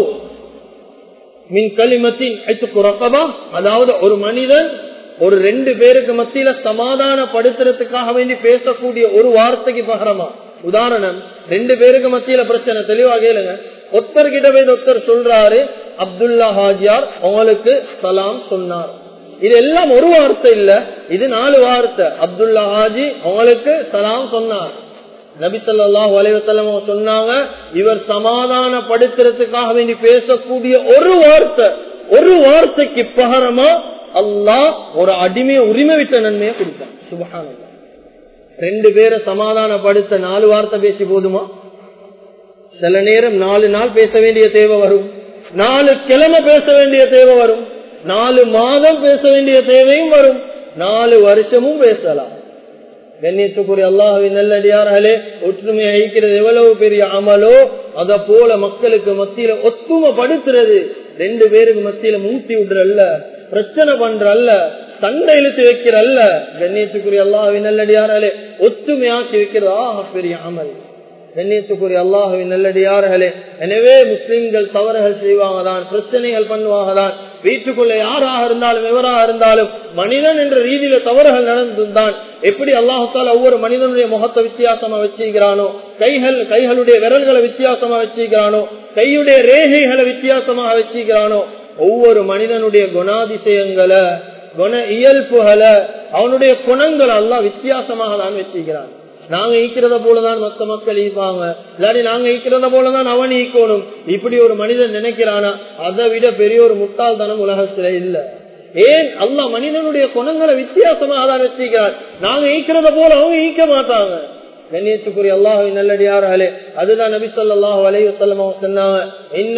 மின் கலிமத்தின் இத்கு ரகபா, அதாவது ஒரு மனிதன் ஒரு 2 பேருக்கு மத்தியில சமாதானப்படுத்துறதுக்காக வேண்டி பேசக்கூடிய ஒரு வார்த்தைக்கு பகரமா. உதாரணம், 2 பேருக்கு மத்தியில பிரச்சனை, தெளிவா கேளுங்க. ஒருத்தர் கிட்ட போய் ஒருத்தர் சொல்றாரு, அப்துல்லா ஹாஜியார் உங்களுக்கு சலாம் சொன்னார். இது எல்லாம் ஒரு வார்த்தை இல்ல, இது 4 வார்த்தை. அப்துல்லா ஹாஜி அவங்களுக்கு சலாம் சொன்னார். நபி ஸல்லல்லாஹு அலைஹி வஸல்லம் சொன்னாங்க, இவர் சமாதானப்படுத்துறதுக்காக வேண்டி பேசக்கூடிய ஒரு வார்த்தைக்கு பகரமா அல்லாஹ் ஒரு அடிமையை உரிமை விட்ட நன்மையை கொடுத்தான். சுப்ஹானல்லாஹ். 2 பேரை சமாதானப்படுத்த 4 வார்த்தை பேசி போதுமா? சில நேரம் 4 நாள் பேச வேண்டிய தேவை வரும், 4 கிழமை பேச வேண்டிய தேவை வரும், 4 மாதம் பேச வேண்டிய தேவையும் வரும், 4 வருஷமும் பேசலாம். கண்ணியத்துக்குரிய அல்லாஹ்வின் நல்லடியார்களே, ஒற்றுமை ஐக்கிறது எவ்வளவு பெரிய அமலோ அத போல மக்களுக்கு மத்தியில ஒத்துமைப்படுத்துறது, 2 பேருக்கு மத்தியில மூட்டி விடுறல்ல, பிரச்சனை பண்றல்ல, சண்டை இழுத்து வைக்கிறல்ல. கண்ணியத்துக்குரிய அல்லாஹ்வின் நல்லடியார்களே, ஒத்துமையாக்கி வைக்கிறது பெரிய அமல். கண்ணியத்துக்குரிய அல்லாஹ்வின் நல்லடியார்களே, எனவே முஸ்லிம்கள் தவறுகள் செய்வாங்க தான், பிரச்சனைகள் பண்ணுவாங்க தான். வீட்டுக்குள்ள யாராக இருந்தாலும் எவராக இருந்தாலும் மனிதன் என்ற ரீதியில தவறுகள் நடந்துதான். எப்படி அல்லாஹ் தஆலா ஒவ்வொரு மனிதனுடைய முகத்தை வித்தியாசமா வச்சிருக்கிறானோ, கைகளுடைய விரல்களை வித்தியாசமா வச்சிருக்கிறானோ, கையுடைய ரேகைகளை வித்தியாசமாக வச்சிருக்கிறானோ, ஒவ்வொரு மனிதனுடைய குணாதிசயங்களை, குண இயல்புகளை, அவனுடைய குணங்களை அல்லாஹ் வித்தியாசமாக தான் வச்சிருக்கிறான். நாங்க ஈக்கிறத போலதான் மற்ற மக்கள் ஈப்பாங்க, இல்லாட்டி நாங்க ஈக்கிறத போலதான் அவன் ஈக்கணும். இப்படி ஒரு மனிதன் நினைக்கிறானா, அதை விட பெரிய ஒரு முட்டாள்தனம் உலகத்துல இல்ல. ஏன் அல்லாஹ் மனிதனுடைய குணங்களை வித்தியாசமாக தான் வச்சிருக்கிறார். நாங்க ஈக்கிறத போல அவங்க ஈக்க மாட்டாங்க. கண்ணியத்துக்குரிய அல்லாஹ்வின் நல்லடியார்களே, அதுதான் நபி ஸல்லல்லாஹு அலைஹி வஸல்லம் சொன்னாங்க, இன்ன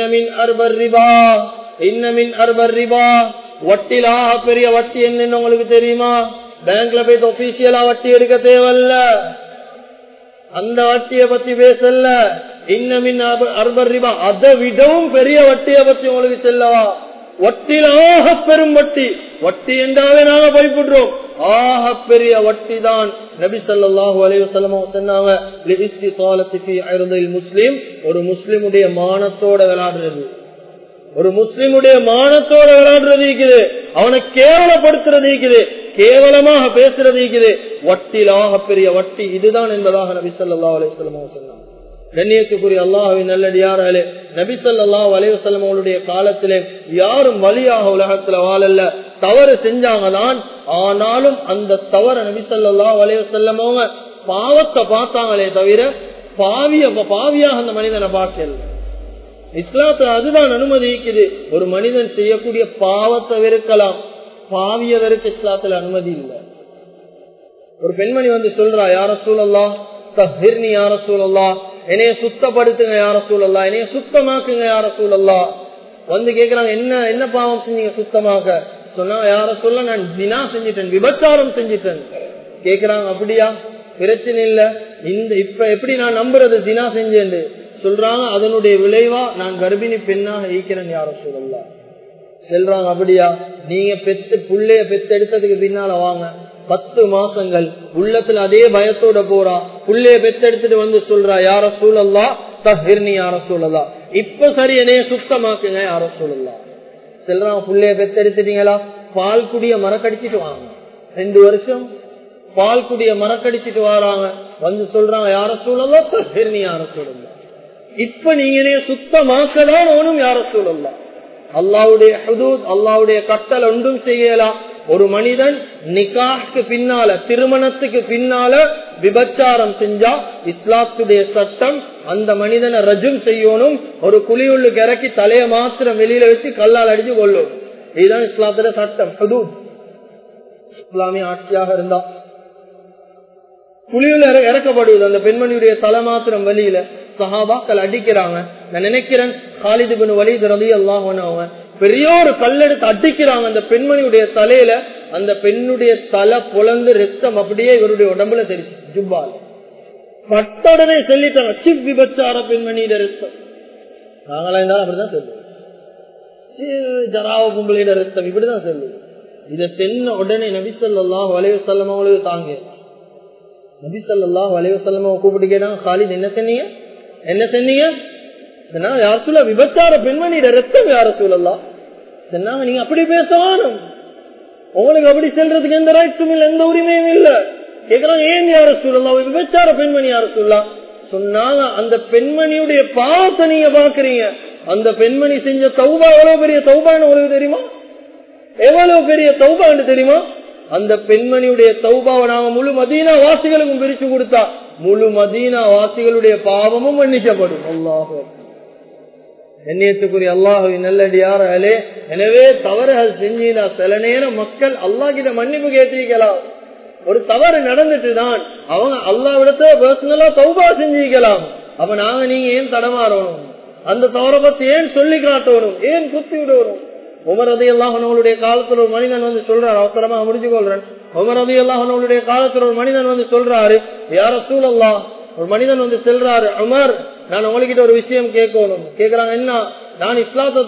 மின் அர்பர் ரிபா, வட்டிலா பெரிய வட்டி என்னன்னு உங்களுக்கு தெரியுமா? பேங்க்ல போய் ஒபிஷியலா வட்டி எடுக்க தேவையில்ல, அந்த வட்டியை பத்தி பேசல. இன்னமின் அர்பர் ரிபா, அதை விடவும் பெரிய வட்டியை பத்தி உங்களுக்கு சொல்லவா? வட்டிலாக பெரும் வட்டி, வட்டி என்றாலே நாங்க பயப்படுறோம். ஆக பெரிய வட்டி தான் நபி ஸல்லல்லாஹு அலைஹி வஸல்லம் சொன்னாங்க, லிஸ்திதாலத்தி ஃபீ இர்தில் முஸ்லிம், ஒரு முஸ்லிமுடைய மானத்தோட விளையாடுறது, ஒரு முஸ்லிமுடைய மானத்தோட விளையாடுறது இருக்குது, அவனை கேவலப்படுத்துறது இருக்குது, கேவலமாக பேசுறது இருக்குது. வட்டிலாக பெரிய வட்டி இதுதான் என்பதாக நபி ஸல்லல்லாஹு அலைஹி வஸல்லம் சொன்னாங்க. கண்ணியத்துக்குரிய அல்லாஹ்வின் நல்லடியார்களே, நபி ஸல்லல்லாஹு அலைஹி வஸல்லம் அவருடைய காலத்திலே யாரும் வலியாக உலகத்துல வாழல, தவறு செஞ்சாங்கதான். ஆனாலும் அந்த தவற நபி ஸல்லல்லாஹு அலைஹி வஸல்லம் அவங்க பாவத்தை பார்த்தாங்களே தவிர பாவியாக அந்த மனிதனை பார்க்கல. இஸ்லாத்துல அதுதான் அனுமதிக்குது. ஒரு மனிதன் செய்யக்கூடிய பாவத்தை வெறுக்கலாம், பாவிய வெறுக்க இஸ்லாத்துல அனுமதி இல்லை. ஒரு பெண்மணி வந்து சொல்றா, யா ரசூலல்லாஹ் தஹ்ஹிர்னி யா ரசூலல்லாஹ், என்னைய சுத்தப்படுத்துங்க யா ரசூலல்லாஹ், என்னைய சுத்தமாக்குங்க யா ரசூலல்லாஹ். வந்து கேக்குறாங்க, என்ன பாவம் செஞ்சீங்க சுத்தமாக்க? சொன்னா, யா ரசூலல்லாஹ் நான் ஜினா செஞ்சிட்டேன், விபச்சாரம் செஞ்சிட்டேன். கேக்குறாங்க, அப்படியா? பிரச்சனை இல்ல, இப்ப எப்படி நான் நம்புறது ஜினா செஞ்சேன்னு? சொல்றாங்க, அதனுடைய விளைவா நான் கர்ப்பிணி பெண்ணாக ஈக்கிறேன் யா ரசூலல்லாஹ். சொல்றாங்க, அப்படியா? நீங்க புள்ளைய பெத்தெடுத்ததுக்கு பின்னால வாங்க, 10 மாசங்கள் உள்ளத்துல அதே பயத்தோட போறா, புள்ளைய பெத்தெடுத்துட்டு வந்து சொல்றா, யா ரசூலல்லாஹ் தஹ்ஹிர்னி யா ரசூலல்லாஹ், இப்ப சரி என்னைய சுத்தமாக்குங்க யா ரசூலல்லாஹ். சொல்றாங்க, புள்ளைய பெத்தெடுத்துட்டீங்களா? பால் குடிய மரக்கடிச்சிட்டு வாங்க. 2 வருஷம் பால் குடிய மரக்கடிச்சிட்டு வராங்க, வந்து சொல்றாங்க, யா ரசூலல்லாஹ் தஹ்ஹிர்னி யா ரசூலல்லாஹ், இப்ப நீங்க சுத்தமாக்கதான் ஒண்ணும் யா ரசூலல்லாஹ். அல்லாஹ்வுடைய ஹுதூத், அல்லாஹ்வுடைய கட்டளை ஒன்றும் செய்யலாம். ஒரு மனிதன் நிக்காஹ்க்கு பின்னால, திருமணத்துக்கு பின்னால விபச்சாரம் செஞ்சா இஸ்லாத்துடைய சட்டம் அந்த மனிதனை ரஜும் செய்யணும், ஒரு குழியுள்ளுக்கு இறக்கி தலைய மாத்திரம் வெளியில வச்சு கல்லால் அடிச்சு கொள்ளும். இதுதான் இஸ்லாத்துடைய சட்டம், ஹுதூத். இஸ்லாமிய ஆட்சியாக இருந்தா குழியுள்ள இறக்கப்படுவது, அந்த பெண்மணியுடைய தலை மாத்திரம் வெளியில, சஹாபாக்கள் அடிக்கிறாங்க. நான் நினைக்கிறேன் காலித் இப்னு வலீத் ரலியல்லாஹு அன்ஹு பெரிய ஒரு கல்லெடுத்து அடிக்கிறாங்க அந்த பெண்மணியுடைய தலையில. அந்த பெண்ணுடைய தலை பொளந்து ரத்தம் அப்படியே இவருடைய உடம்புல தெரிச்சு, ஜுப்பால பட்டோடனே சொல்லிட்டாங்க, சிப் விபச்சார பெண்மணியிட ரத்தம். நாங்களா இருந்தாலும் அப்படிதான் சொல்லுவோம், ஜராவ கும்பலிட ரத்தம் இப்படிதான் சொல்லுவோம். இதை சென்ன உடனே நபி ஸல்லல்லாஹு அலைஹி வஸல்லம் அவங்களுக்கு தாங்க, நபி ஸல்லல்லாஹு அலைஹி வஸல்லம் கூப்பிட்டு கேட்டாங்க, காலித் என்ன சொன்னீங்க? என்ன சொன்னீங்க? யார் சொல்ல? விபச்சார பெண்மணியிட ரத்தம் யார சொல்லலாம் சொன்னாங்க. நீங்க அப்படி பேசவானும், உங்களுக்கு அப்படி செல்றதுக்கு எந்த ரைட்ஸும் இல்லை, எந்த உரிமையும் இல்லை. கேக்குறாங்க, ஏன் யார சொல்லலாம்? விபச்சார பெண்மணி யார சொல்லலாம் சொன்னாங்க. அந்த பெண்மணியுடைய பாவத்தை நீங்க பாக்குறீங்க, அந்த பெண்மணி செஞ்ச தௌபா எவ்வளவு பெரிய தௌபான்னு உங்களுக்கு தெரியுமா? எவ்வளவு பெரிய தௌபா என்று தெரியுமா? அந்த பெண்மணியுடைய தௌபாவை நாங்க முழு மதீனா வாசிகளுக்கும் பிரிச்சு கொடுத்தா முழு மதீனா வாசிகளுடைய பாவமும் மன்னிக்கப்படும். அல்லாஹ் கண்ணியத்துக்குரிய அல்லாஹ்வின் நல்லடியார்களே, எனவே தவறுகள் செஞ்சீனா சில நேரம் மக்கள் அல்லாஹ் கிட்ட மன்னிப்பு கேட்டிருக்கலாம். ஒரு தவறு நடந்துட்டு தான் அவங்க அல்லாஹ்விடத்துல பர்சனலா தௌபா செஞ்சிருக்கலாம். அப்ப நாங்க நீங்க ஏன் தடமாறணும்? அந்த தவறை பத்தி ஏன் சொல்லி காட்டணும்? ஏன் குத்தி விடணும்? உமர் ரலியல்லாஹு அன்ஹுடைய காலத்துல ஒரு மனிதன் வந்து சொல்றாரு, அவசரமா முடிச்சு கொள்றேன். உமர் ரலியல்லாஹு அன்ஹுடைய காலத்துல ஒரு மனிதன் வந்து சொல்றாரு, யா ரசூலல்லாஹ், ஒரு மனிதன் வந்து சொல்றாரு, உமர் நான் உங்ககிட்ட ஒரு விஷயம் கேட்கணும். கேக்குறாங்க, என்ன? நான் இஸ்லாத்தை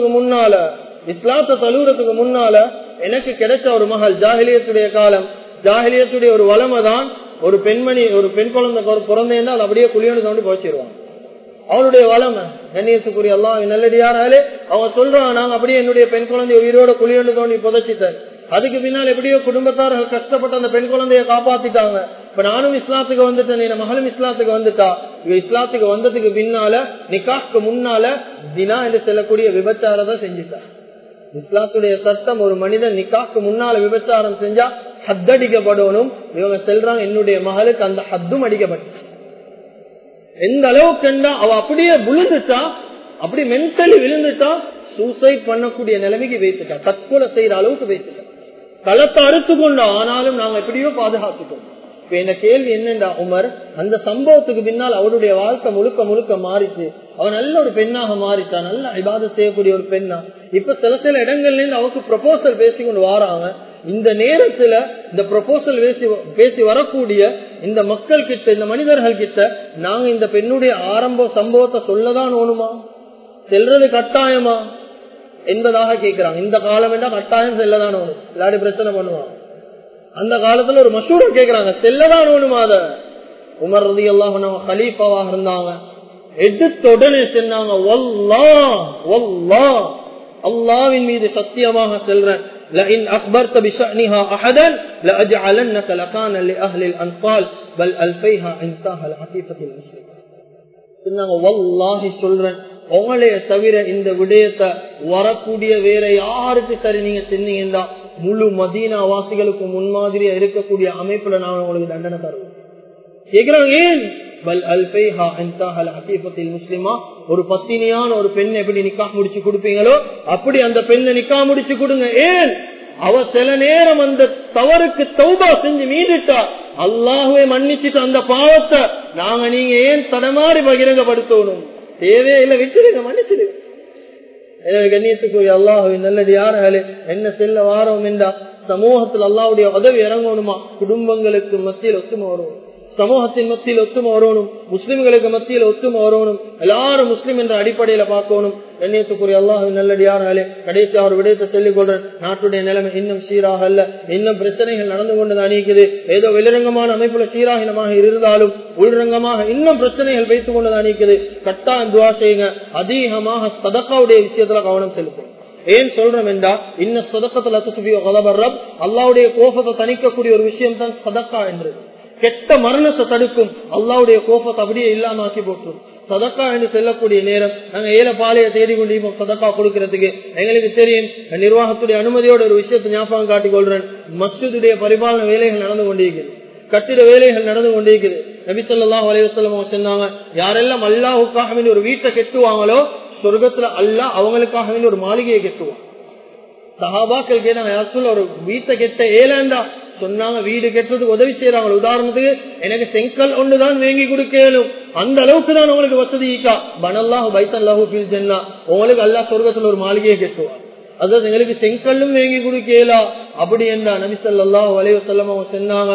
தழுவுறதுக்கு முன்னால எனக்கு கிடைச்ச ஒரு மகள், ஜாஹிலியத்துடைய காலம், ஜாஹிலியத்துடைய ஒரு வளமை தான் ஒரு பெண்மணி ஒரு பெண் குழந்தை பிறந்தேன்னா அது அப்படியே குளியோடு தோண்டி போச்சிருவாங்க. அவளுடைய வளமை. கண்ணியத்துக்குரிய அல்லாஹ்வின் நல்லடியார்களே, அவங்க சொல்றாங்க, நாங்க அப்படியே என்னுடைய பெண் குழந்தைய உயிரோட குளியோடு தோண்டி புதைச்சிட்டேன். அதுக்கு பின்னால் எப்படியோ குடும்பத்தார்கள் கஷ்டப்பட்டு அந்த பெண் குழந்தைய காப்பாத்திட்டாங்க. இப்ப நானும் இஸ்லாத்துக்கு வந்துட்டேன், என் மகளும் இஸ்லாத்துக்கு வந்துட்டா. இவ இஸ்லாத்துக்கு வந்ததுக்கு பின்னால நிக்காஹ்க்கு முன்னால தினா என்று சொல்லக்கூடிய விபச்சாரத்தை செஞ்சுட்டா. இஸ்லாத்துடைய சட்டம், ஒரு மனிதன் நிக்காஹ்க்கு முன்னால விபச்சாரம் செஞ்சா ஹத் அடிக்கப்படணும். இவங்க செல்றாங்க, என்னுடைய மகளுக்கு அந்த ஹத்தும் அடிக்கப்பட்டு. எந்த அளவுக்கு அவ அப்படியே விழுந்துட்டா, அப்படி மென்டலி விழுந்துட்டா, சூசைட் பண்ணக்கூடிய நிலைமைக்கு வைத்துட்டா, தற்கொலை செய்யற அளவுக்கு வைத்துட்டா, களத்தை அறுத்து கொண்டா. ஆனாலும் நாங்க எப்படியோ பாதுகாத்துட்டோம். இப்ப என்ன கேள்வி என்னண்டா, உமர் அந்த சம்பவத்துக்கு பின்னால் அவருடைய வாழ்க்கை முழுக்க முழுக்க மாறிச்சு. அவன் நல்ல ஒரு பெண்ணாக மாறிட்டான், நல்ல இபாதத் செய்யக்கூடிய ஒரு பெண்ணா. இப்ப சில இடங்கள்ல இருந்து அவருக்கு ப்ரொபோசல் பேசிக்கொண்டு வராங்க. இந்த நேரத்துல இந்த ப்ரொபோசல் பேசி வரக்கூடிய இந்த மக்கள் கிட்ட, இந்த மனிதர்கள் கிட்ட நாங்க இந்த பெண்ணுடைய ஆரம்ப சம்பவத்தை சொல்லதான் ஓணுமா, செல்றது கட்டாயமா என்பதாக கேட்கிறாங்க. இந்த காலம் என்றா கட்டாயம் செல்லதான் ஓணும், இல்லாட்டி பிரச்சனை பண்ணுவாங்க. அந்த காலத்துல ஒரு மசூரா கேட்கிறாங்க, செல்லதான் ஓணுமா? அத உமர் ரலியல்லாஹு அன்ஹு கலீஃபாவாக இருந்தாங்க. எடுத்த உடனே சொன்னாங்க, வல்லாஹ் வல்லாஹ், அல்லாஹ்வின் மீது சத்தியமாக சொல்றேன், لئن أخبرت بشأنها أحدا لأجعلنك لكان لأهل الأنصال بل ألفيها انتهى العفيفة المسلمة. சொன்னாங்க, வல்லாஹி சொல்றேன், உங்களைய தவிர இந்த விடயத்தை வரக்கூடிய வேற யாருக்கு சரி நீங்க சொன்னீங்கன்னா முழு மதீனா வாசிகளுக்கு முன்மாதிரியா இருக்கக்கூடிய அமைப்புல நான் உங்களுக்கு தண்டனை தருவேன். கேக்குறாங்க, ஏன்? பல் அல்ஃபைஹா இன்தஹல் அஃபீஃபத்தில் முஸ்லிமா, ஒரு பத்தினியான ஒரு பெண் எப்படி நிக்காஹ் முடிச்சு கொடுப்பீங்களோ அப்படி அந்த பெண்ணை நிக்காஹ் முடிச்சு கொடுங்க. ஏன்? அவ சில நேரம் அந்த தவறுக்கு தௌபா செஞ்சு மீறிட்டா, அல்லாஹ்வே மன்னிச்சுட்டு அந்த பாவத்தை நாங்க நீங்க ஏன் தடமாறி பகிரங்கப்படுத்தணும்? தேவையில்லை, விட்டுடுங்க, மன்னிச்சிடுங்க. கண்ணியத்துக்குரிய அல்லாஹ்வின் நல்லடியார்களே, என்ன செல்ல வாரோம் என்றா சமூகத்தில் அல்லாஹ்வுடைய உதவி இறங்கணுமா? குடும்பங்களுக்கு மத்தியில் ஒத்துமை வரணும், சமூகத்தின் மத்தியில் ஒத்துமை வரணும், முஸ்லிம்களுக்கு மத்தியில் ஒத்துமை வரணும். எல்லாரும் முஸ்லிம் என்ற அடிப்படையில பார்க்கணும். கண்ணியத்துக்குரிய அல்லாஹ்வின் நல்லடியார்களே, கடைசி அவர் விடயத்தை சொல்லிக் கொள்றேன். நாட்டுடைய நிலைமை இன்னும் சீராக அல்ல, இன்னும் பிரச்சனைகள் நடந்து கொண்டுதான் இருக்குது. ஏதோ வெளிரங்கமான அமைப்புல சீராகினமாக இருந்தாலும் உள்ரங்கமாக இன்னும் பிரச்சனைகள் வைத்துக் கொண்டுதான் இருக்குது. கட்டாயம் துஆ செய்யுங்க. அதிகமாக சதகாவுடைய விஷயத்துல கவனம் செலுத்தும். ஏன் சொல்றோம் என்றா, இன்ன சதகத்துல துஃபி கதபர் ரப், அல்லாஹ்வுடைய கோபத்தை தணிக்கக்கூடிய ஒரு விஷயம் தான் சதகா என்று. கெட்ட மரணத்தை தடுக்கும், அல்லாஹ்வுடைய கோபத்தை அப்படியே இல்லாம ஆக்கி போட்டுரும். சதக்கா என்று செல்லக்கூடிய நேரம் நாங்க ஏழை பாலையை தேடி கொண்டு சதக்கா கொடுக்கறதுக்கு எங்களுக்கு தெரியும். நிர்வாகத்துடைய அனுமதியோட ஒரு விஷயத்தை ஞாபகம் காட்டிக் கொள்றேன். மஸ்ஜிதுடைய பரிபாலன வேலைகள் நடந்து கொண்டிருக்கிறது, கட்டிட வேலைகள் நடந்து கொண்டிருக்கிறது. நபி ஸல்லல்லாஹு அலைஹி வஸல்லம் சொன்னாங்க, யாரெல்லாம் அல்லாஹ்வுக்காக வேண்டி ஒரு வீட்டை கெட்டுவாங்களோ சொர்க்கத்துல அல்லாஹ் அவங்களுக்காக வேண்டி ஒரு மாளிகையை கெட்டுவான். சஹாபாக்கள் கேட்டாங்க, யார் சொல்ல ஒரு வீட்டை கெட்ட ஏழாண்டா? சொன்னாங்க, வீடு கெட்டுறதுக்கு உதவி செய்யறாங்க. உதாரணத்துக்கு எனக்கு செங்கல் ஒன்றுதான் வாங்கி கொடுக்கலும், அந்த அளவுக்கு தான் உங்களுக்கு வசதி ஈக்கா. பனல்லாஹு பைத்தல்லாஹு ஃபில் ஜன்னah, உங்களுக்கு அல்லாஹ் சொர்க்கத்துல ஒரு மாளிகையை கெட்டுவான். அதாவது எங்களுக்கு செங்கல்லும் வாங்கி கொடுக்கலா அப்படி என்றா நபி ஸல்லல்லாஹு அலைஹி வஸல்லம் அவங்க சொன்னாங்க,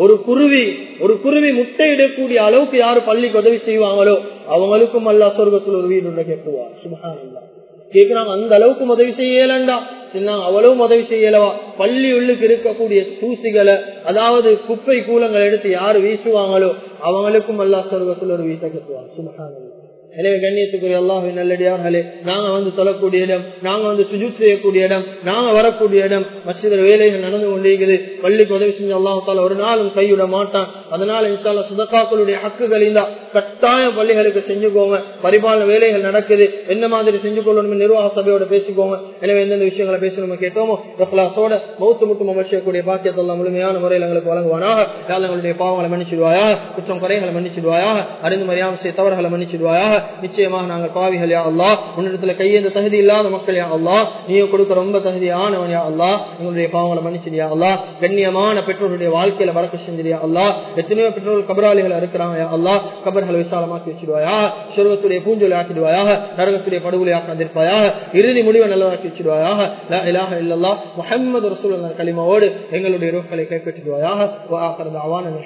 ஒரு குருவி முட்டையிடக்கூடிய அளவுக்கு யாரு பள்ளிக்கு உதவி செய்வாங்களோ அவங்களுக்கும் அல்லாஹ் சொர்க்கத்துல ஒரு வீடு கெட்டுவார். சுப்ஹானல்லாஹ். கேக்குறாங்க, அந்த அளவுக்கு உதவி செய்யலண்டா? அவ்வளவு உதவி செய்யலவா? பள்ளி உள்ளுக்கு இருக்கக்கூடிய தூசிகளை, அதாவது குப்பை கூலங்களை எடுத்து யாரு வீசுவாங்களோ அவங்களுக்கும் அல்லாஹ் சொர்க்கத்துல ஒரு வீட்டை கட்டுவாங்க. சுப்ஹானல்லாஹ். எனவே கண்ணியத்துக்குரிய அல்லாஹ்வின் நல்லடியார்களே, நாங்க வந்து தொழக்கூடிய இடம், நாங்க வந்து சுஜூத் செய்யக்கூடிய இடம், நாங்க வரக்கூடிய இடம், மஸ்ஜிதில் வேலைகள் நடந்து கொண்டிருக்கிறது. பள்ளிக்கு உதவி செஞ்ச அல்லாஹ் தஆலா ஒரு நாளும் கைவிட மாட்டான். அதனால இன்ஷா அல்லாஹ் சதகாக்களுடைய ஹக்குகள் இந்த கட்டாயம் பள்ளிகளுக்கு செஞ்சுக்கோங்க. பரிபாலன வேலைகள் நடக்குது, என்ன மாதிரி செஞ்சு கொள்ளணும் நிர்வாக சபையோட பேசிக்கோங்க. எனவே எந்தெந்த விஷயங்களை பேசணுமோ கேட்டோமோ இஹ்லாஸோட மௌத்து முட்டும் அமர்ச்சியக்கூடிய பாக்கியத்தை அல்லாஹ் முழுமையான முறையில் எங்களுக்கு வழங்குவானாக. எங்களுடைய பாவங்களை மன்னிச்சிடுவாயாக, குற்றம் குறைகளை மன்னிச்சிடுவாயாக, அறிந்து மரியாதை செய்ய தவறுகளை மன்னிச்சிடுவாயாக. நிச்சயமாக நாங்கள் பாவிகள் யா அல்லாஹ், உன்னிடத்துல கையேந்த தகுதி இல்லாத மக்கள் யா அல்லாஹ், நீங்க கொடுக்க ரொம்ப தகுதியானவன் யா அல்லாஹ். எங்களுடைய பாவங்களை மன்னிச்சிடியா அல்லாஹ். கண்ணியமான பெற்றோருடைய வாழ்க்கையில வரக்க செஞ்சிடியா அல்லாஹ். எத்தனையோ பெற்றோர்கள் கபராளிகள் இருக்கிறாங்க யா அல்லாஹ், கபர்களை விசாலமாக்கி வச்சிடுவாயா, சொர்க்கத்துடைய பூஞ்சொலி ஆக்கிடுவாயாக, நரகத்துடைய படுகொலை ஆக்காதிருப்பாயாக, இறுதி முடிவை நல்லதாக்கி வச்சிடுவாயாக. லா இலாஹ இல்லல்லாஹ் முஹம்மது ரசூலுல்லாஹ் கலிமாவோடு எங்களுடைய ரூஹ்களை கைப்பற்றிடுவாயாக. வ ஆகிரு தஅவானா